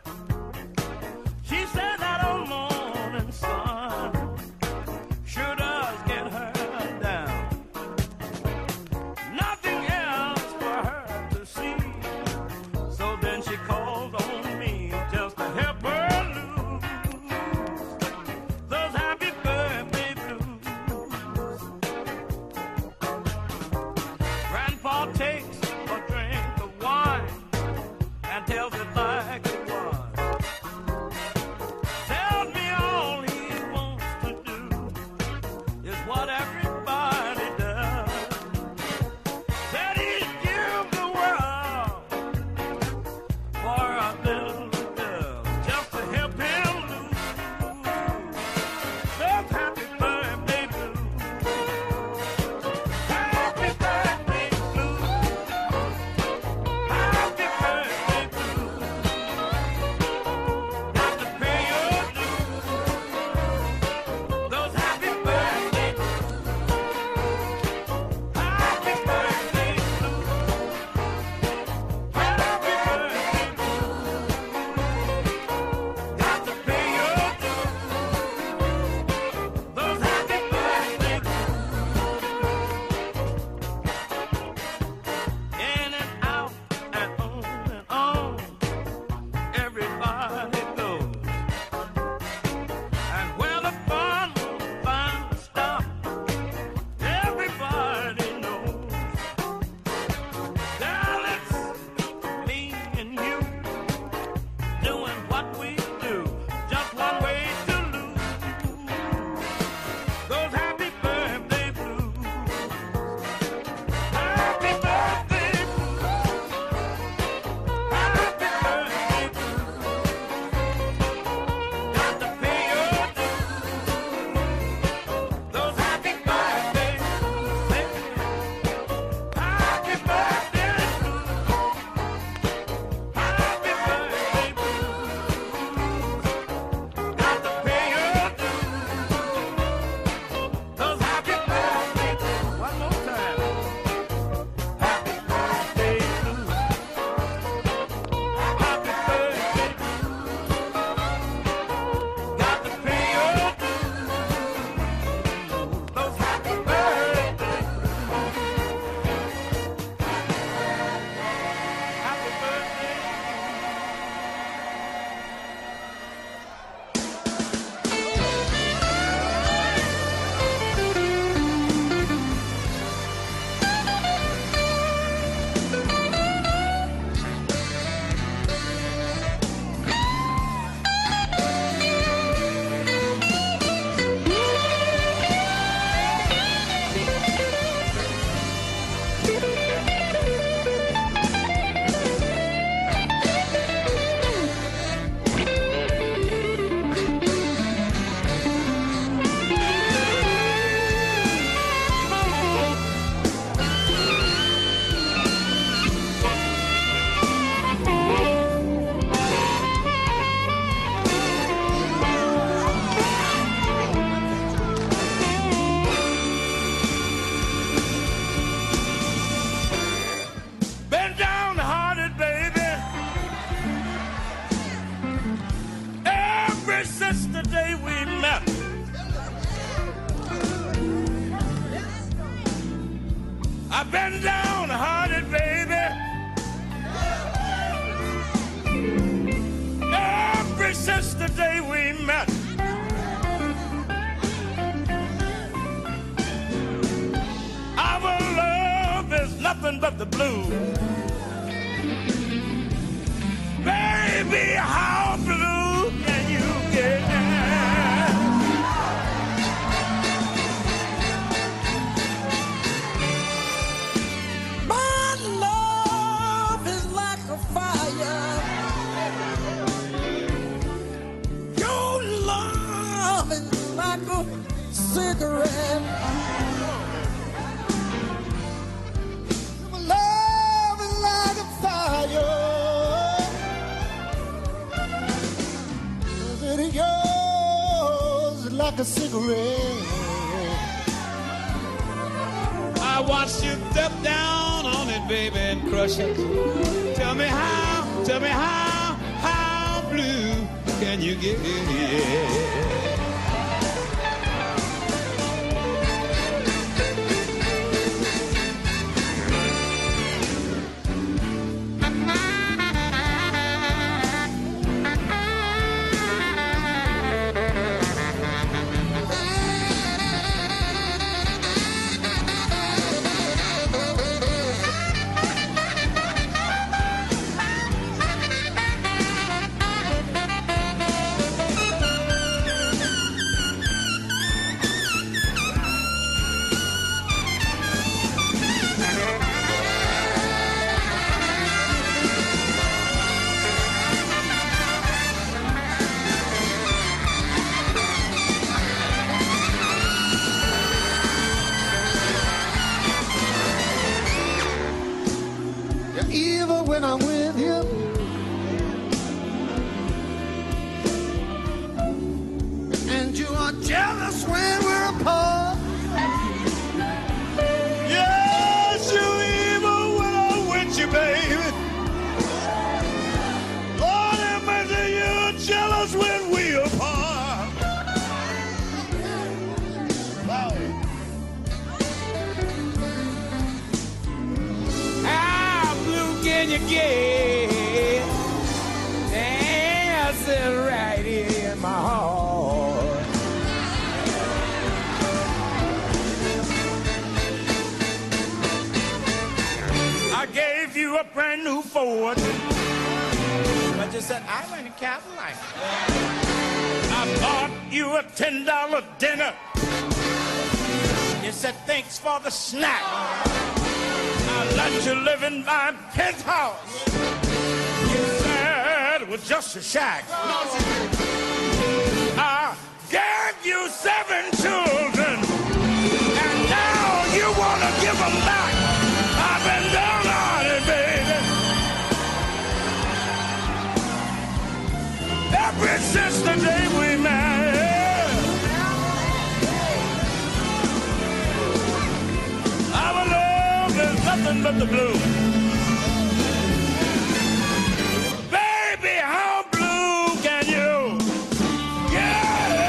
She said that old morning sun sure does get her down. Nothing else for her to see. So then she called on me just to help her lose those happy birthday blues. Grandpa takes a drink of wine and tells it like it was. Tells me all he wants to do is what everybody does. Said he'd give the world for a little girl just to help him lose those happy birthday blues. Happy birthday blues. Happy birthday blues. Got to pay your dues. Those happy birthday blues. Happy birthday blues. Happy birthday blues. Got to pay your dues. Those happy birthday blues. In and out and on, everybody goes. And where the fun will finally stop, everybody knows. Girl, it's me and you doing what we do, just one way to lose those happy birthday blues. Happy birthday blues. Happy birthday blues. Got to pay your dues. Those happy birthday blues. Happy birthday blues. Happy birthday blues. Got to pay your dues. Those happy birthday blues. One more time. Happy birthday blues. Happy birthday blues. Got to pay your dues. Those happy birthday blues. Happy birthday. Been downhearted, baby, ever since the day we met. I've been downhearted, baby, nothing but the blues. Baby, how blue can you get? My love is like a fire. Your love is like a cigarette. Love is like a fire. It goes like a cigarette. I watched you step down on it, baby, and crush it. Tell me how blue can you get? Even when I'm with you, and you are jealous when we're apart. Yes, you even when I'm with you, baby. Lord have mercy, you're jealous when we're apart. Wow. How blue can you get? That's it right in my heart. I gave you a brand new Ford, but you said I want a Cadillac. I bought you a $10 dinner. You said thanks for the snack. I let you live in my penthouse. You said it was just a shack. I gave you 7 children, and now you want to give them back. I've been down on it, baby. Ever since the day we met, our love is nothing but the blue. Baby, how blue can you get?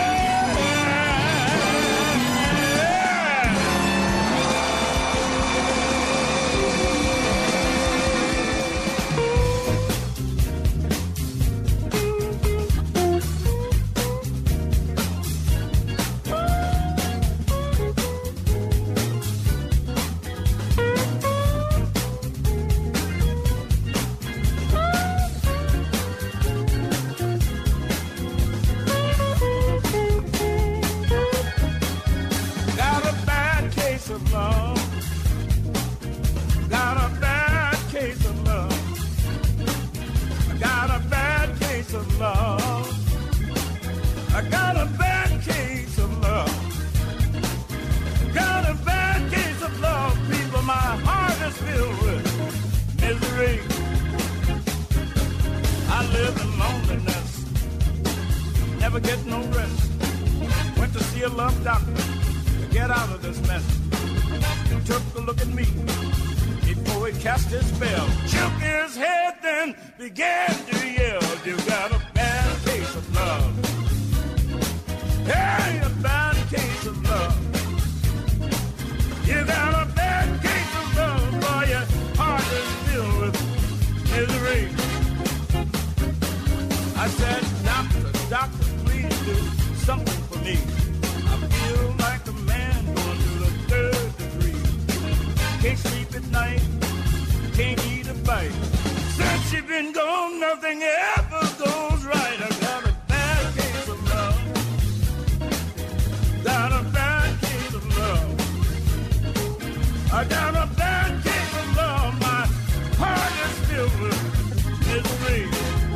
Got a bad case of love. Got a bad case of love. I got a bad case of love. I got a bad case of love. Got a bad case of love, people. My heart is filled with misery. I live in loneliness, never get no rest. Went to see a love doctor to get out of this mess. He took a look at me before he cast his spell. Shook his head, then began to yell. You got a bad case of love. Hey, a bad case of love. You got a bad case of love, boy. Your heart is filled with misery. I said, doctor, please do something for me. I feel like a man going to the 3rd degree. Can't sleep at night, she been gone, nothing ever goes right. I got a bad case of love. Got a bad case of love. I got a bad case of love. My heart is filled with misery.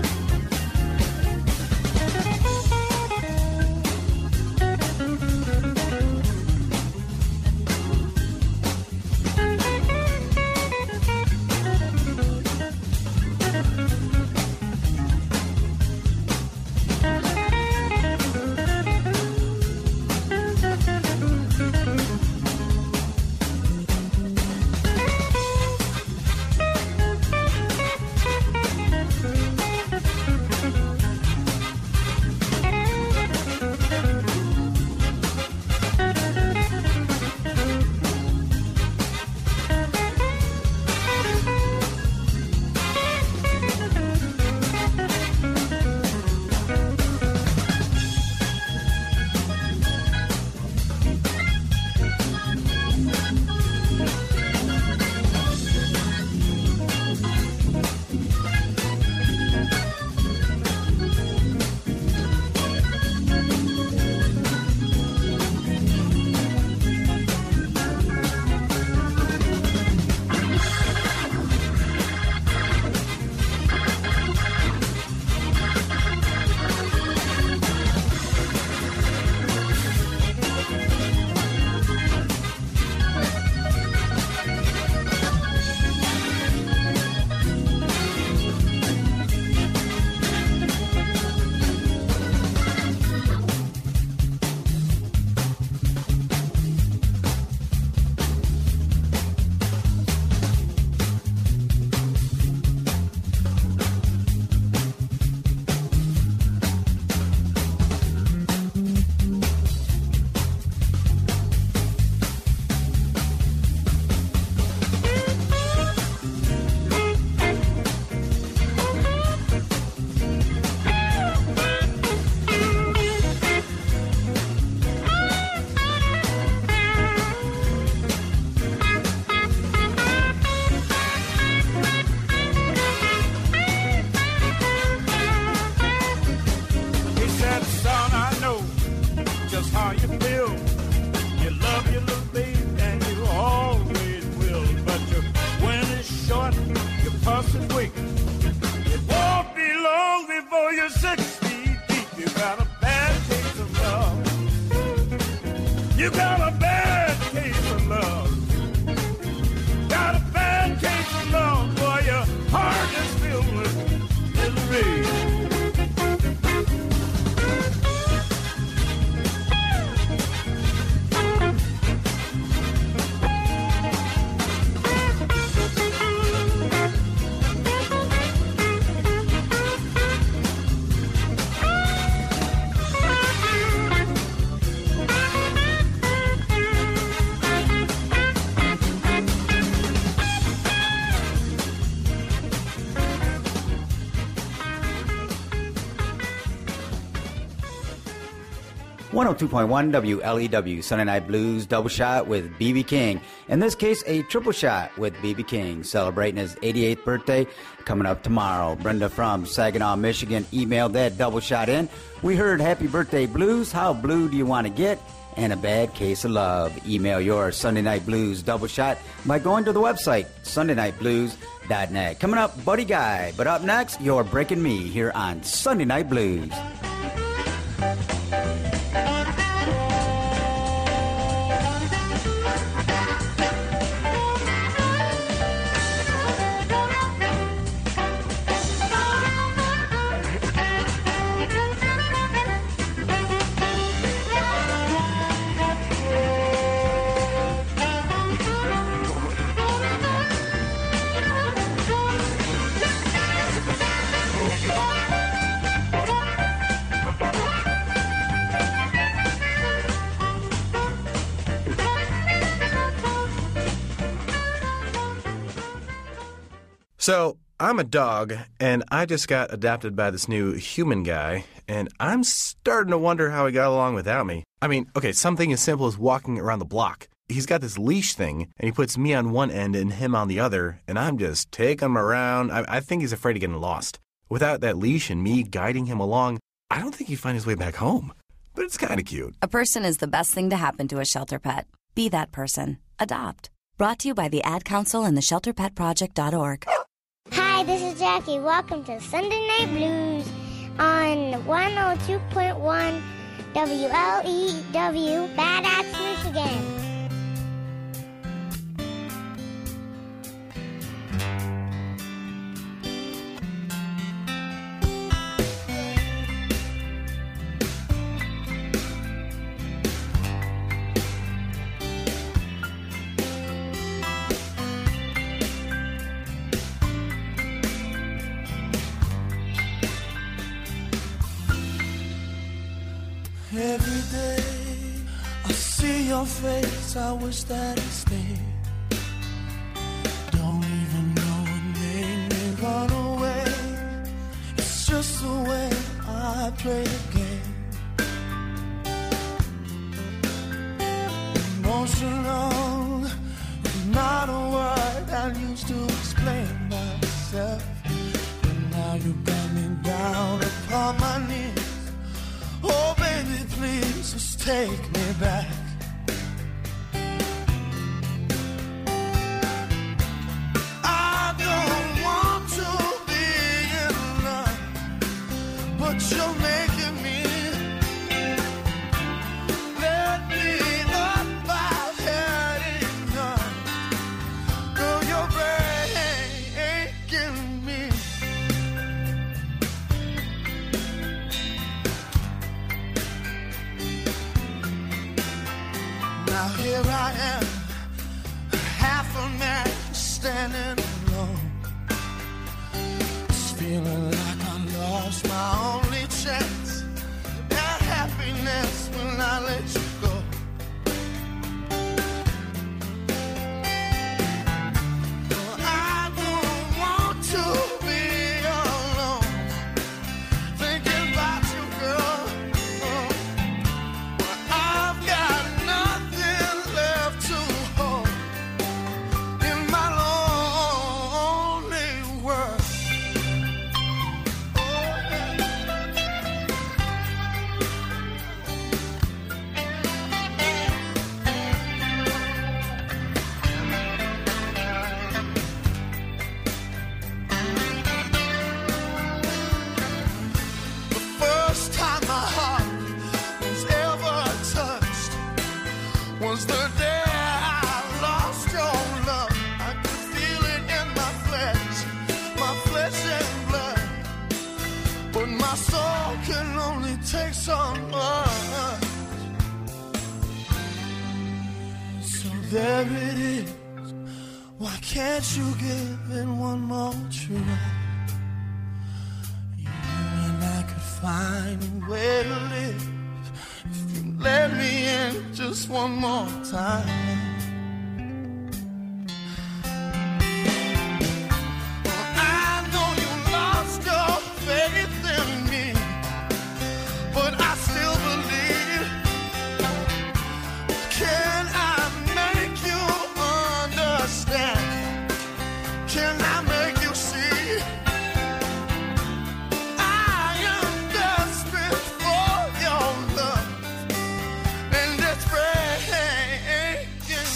You got a bad case of love. Got a bad case of love, boy. Your heart is filled with misery. .1 WLEW, Sunday Night Blues, double shot with B.B. King. In this case, a triple shot with B.B. King, celebrating his 88th birthday, coming up tomorrow. Brenda from Saginaw, Michigan, emailed that double shot in. We heard Happy Birthday Blues, How Blue Do You Want to Get, and A Bad Case of Love. Email your Sunday Night Blues double shot by going to the website, sundaynightblues.net. Coming up, Buddy Guy. But up next, you're Breaking Me here on Sunday Night Blues. So, I'm a dog, and I just got adopted by this new human guy, and I'm starting to wonder how he got along without me. I mean, okay, something as simple as walking around the block. he's got this leash thing, and he puts me on one end and him on the other, and I'm just taking him around. I think he's afraid of getting lost. Without that leash and me guiding him along, I don't think he'd find his way back home. But it's kind of cute. A person is the best thing to happen to a shelter pet. Be that person. Adopt. Brought to you by the Ad Council and the ShelterPetProject.org. Hi, this is Jackie. Welcome to Sunday Night Blues on 102.1 WLEW, Bad Axe, Michigan. Every day I see your face, I wish that it stayed. Don't even know what made me run away. It's just the way I play the game. Emotional is not a word I used to explain myself. But now you got me down upon my knees. Oh, baby, please just take me back. I don't want to be in love, but you're making me. Let me up, I've had enough. Girl, your brain breaking me. Now here I am, half a man standing alone. Just feeling like I lost my only chance at happiness when I let you go. Oh, I don't want to be alone, thinking about you, girl. Oh, but I've got nothing left to hold in my lonely world. The first time my heart was ever touched was the day I lost your love. I could feel it in my flesh and blood. But my soul can only take so much. So there it is. Why can't you give it one more try? You and I could find a way to live if you let me in just one more time. I know you lost your faith in me, but I still believe. Can I make you understand? Can I make you see? I am desperate for your love, and it's breaking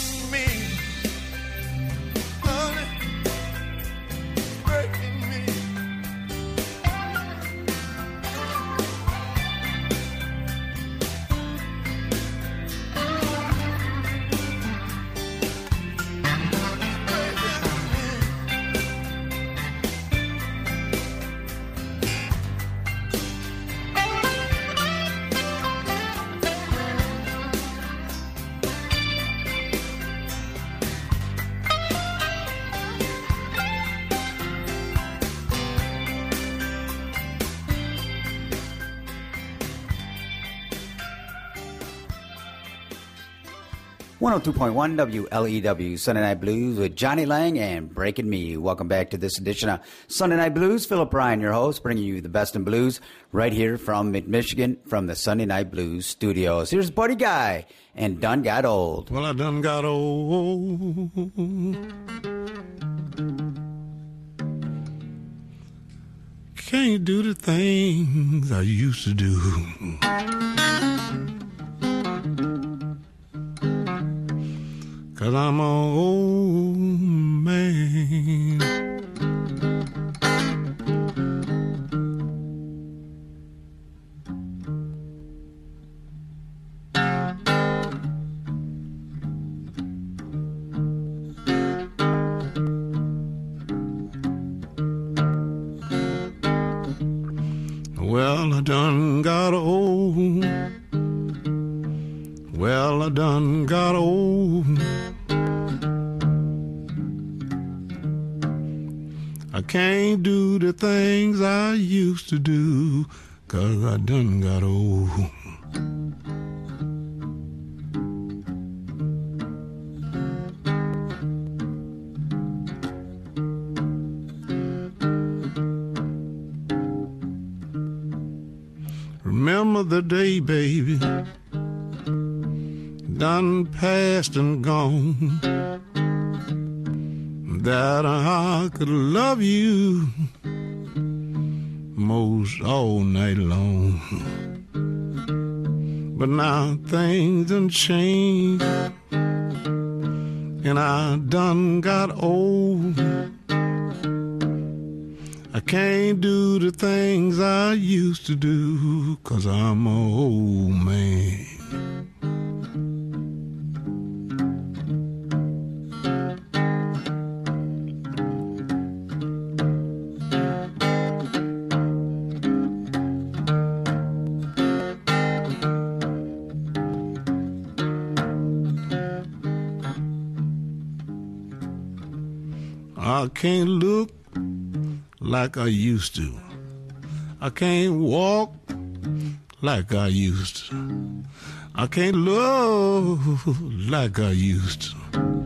102.1 WLEW Sunday Night Blues with Johnny Lang and Breaking Me. Welcome back to this edition of Sunday Night Blues. Philip Ryan, your host, bringing you the best in blues right here from Michigan from the Sunday Night Blues studios. Here's Buddy Guy and Done Got Old. Well, I done got old. Can't do the things I used to do. Cause I'm an old man. Well, I done got old. Well, I done got old. I can't do the things I used to do, 'cause I done got old. Remember the day, baby, done past and gone, that I could love you most all night long. But now things done changed, and I done got old. I can't do the things I used to do, 'cause I'm an old man. I can't look like I used to. I can't walk like I used to. I can't love like I used to.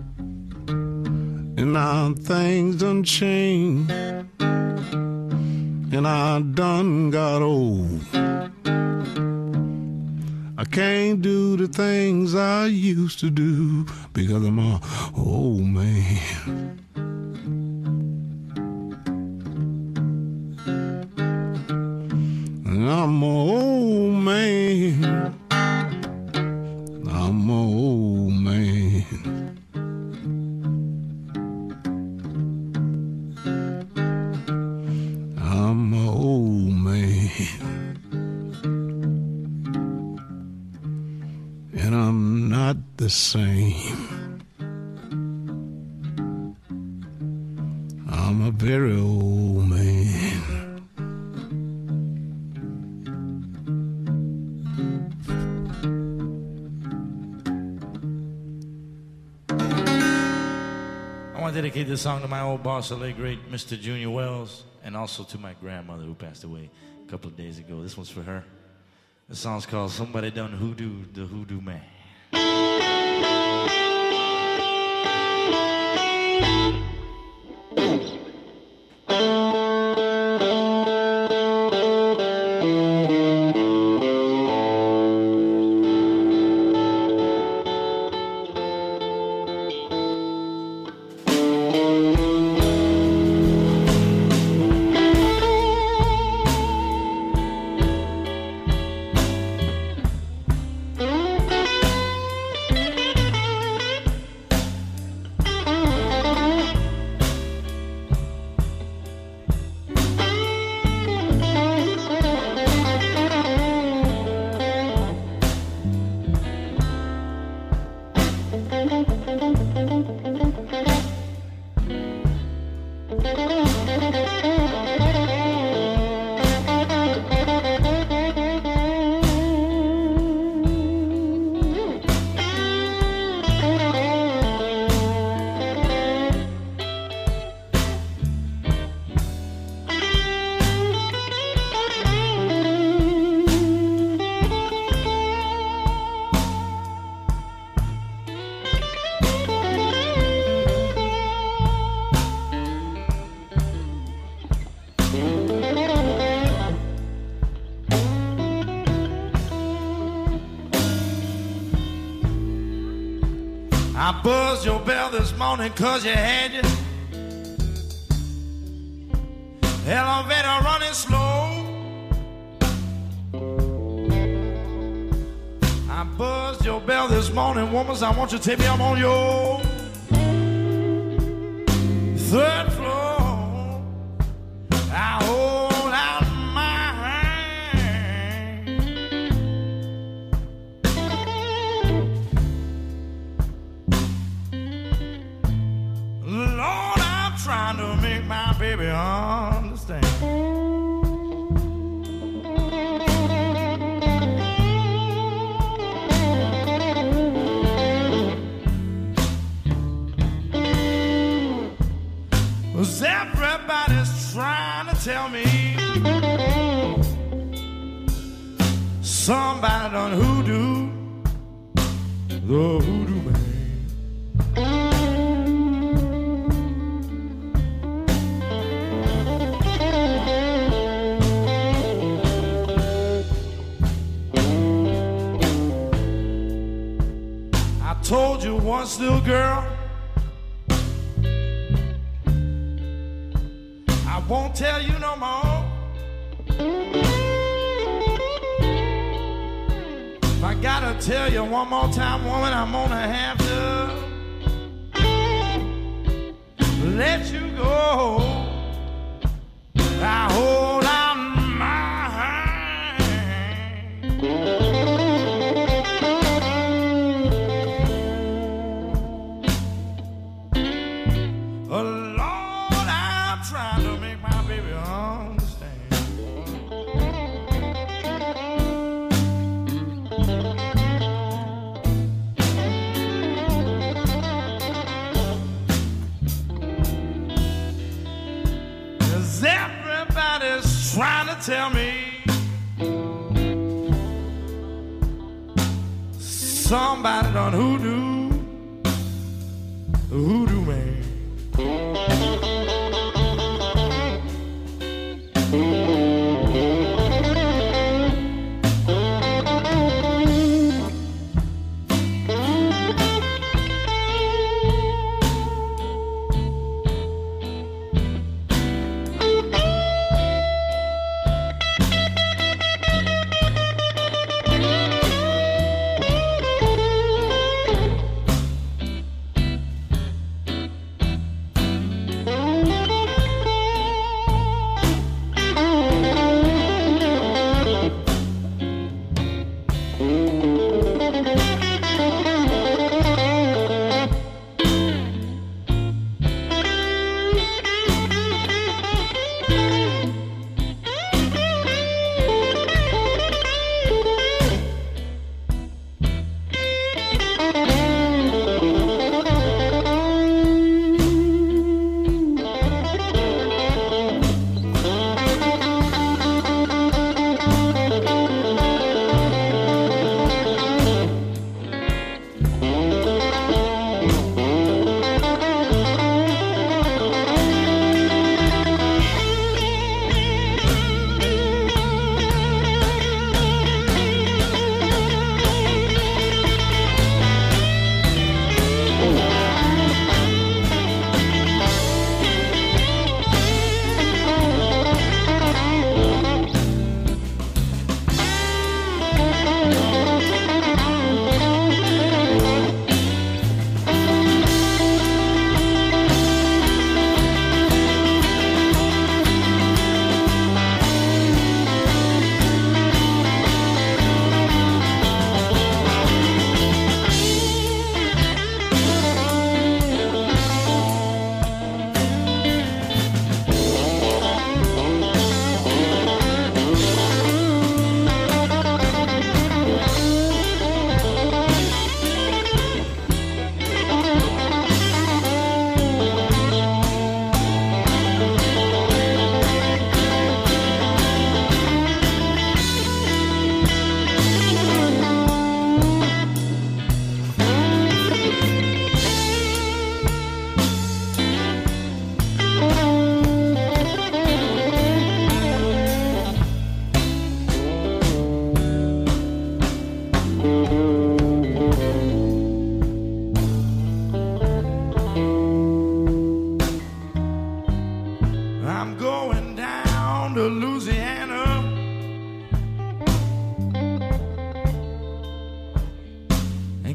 And now things done changed, and I done got old. I can't do the things I used to do, because I'm an old man. I'm an old man. I'm an old man. I'm an old man. And I'm not the same. I'm a very old man. Dedicate this song to my old boss, the late great Mr. Junior Wells, and also to my grandmother who passed away a couple of days ago. This one's for her. The song's called Somebody Done Hoodoo the Hoodoo Man. I buzzed your bell this morning 'cause you had your elevator running slow. I buzzed your bell this morning, woman, so I want you to take me up on your third floor. I hold out my hand. Lord, I'm trying to make my baby understand. Everybody's trying to tell me somebody done hoodoo, the hoodoo man. I told you once, little girl, I won't tell you no more. If I gotta tell you one more time, woman, I'm gonna have to let you go. I hold out my hand. Oh, Lord, I'm trying to make my baby understand. Cause everybody's trying to tell me somebody done hoodoo, the hoodoo man.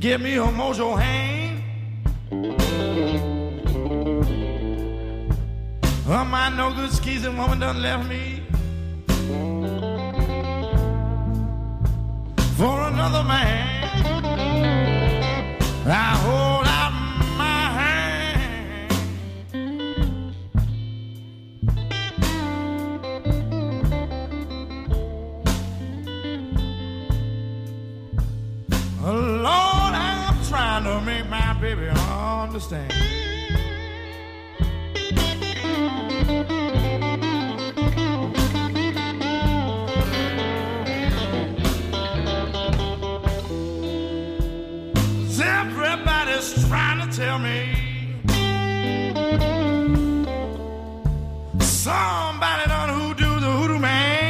Give me a mojo hand. My no good skis and woman done left me for another man. I hold out my hand. Lord, I'm trying to make my baby understand. Everybody's trying to tell me somebody done hoodoo the hoodoo man.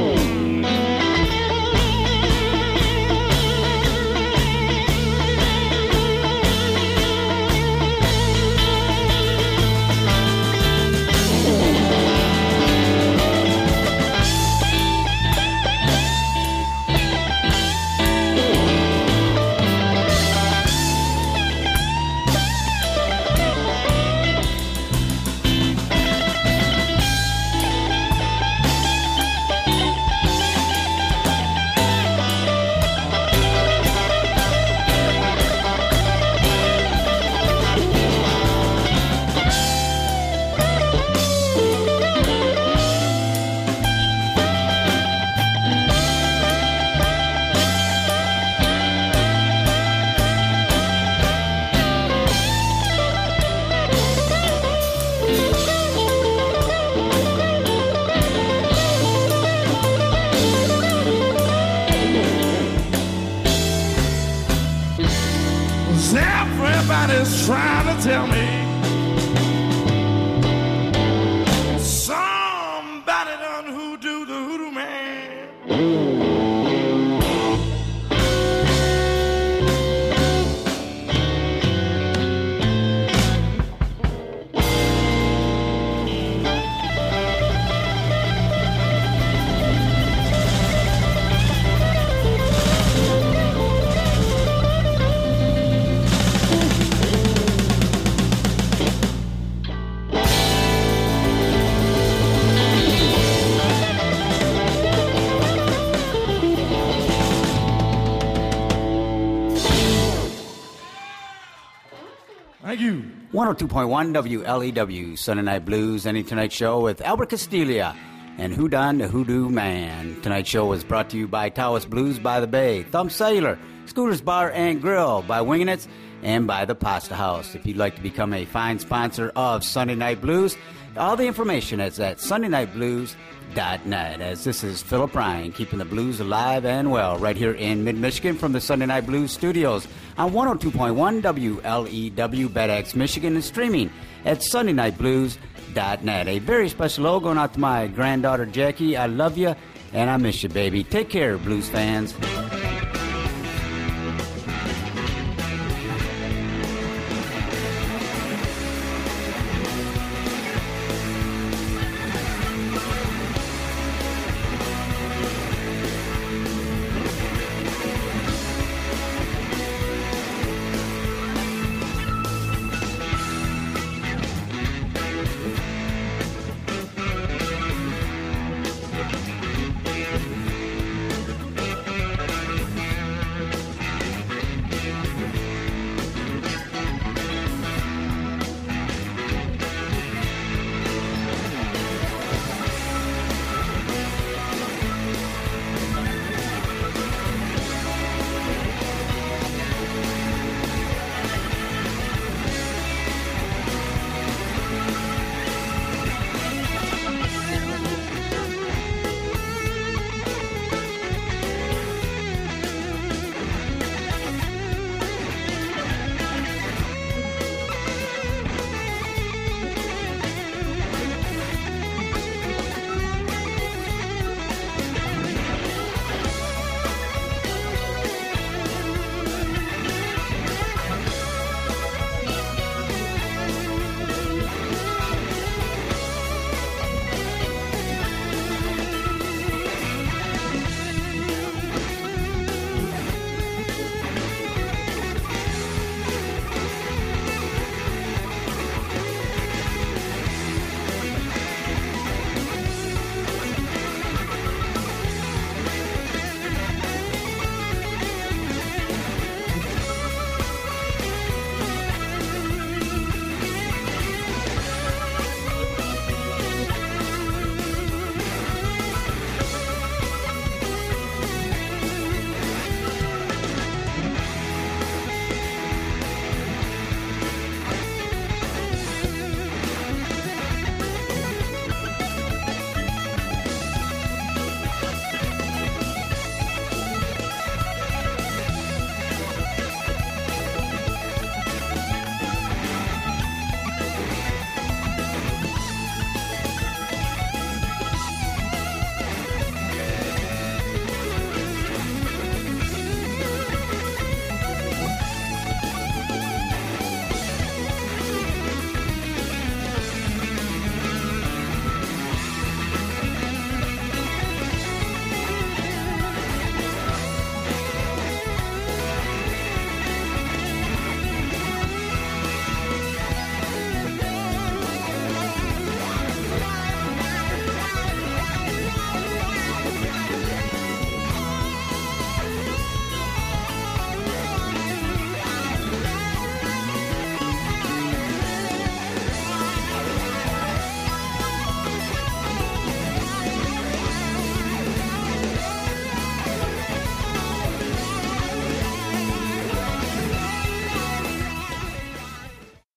Everybody's trying to tell me somebody done hoodoo the hoodoo man. Thank you. 102.1 WLEW, Sunday Night Blues, Any Tonight Show with Albert Castilla and Who Done the Hoodoo Man. Tonight's show was brought to you by Taos Blues by the Bay, Thumb Cellular, Scooters Bar and Grill, by Wingin' It, and by the Pasta House. If you'd like to become a fine sponsor of Sunday Night Blues, all the information is at SundayNightBlues.net. As this is Philip Ryan, keeping the blues alive and well right here in mid-Michigan from the Sunday Night Blues studios on 102.1 WLEW BedX Michigan and streaming at SundayNightBlues.net. A very special hello going out to my granddaughter Jackie. I love you and I miss you, baby. Take care, blues fans.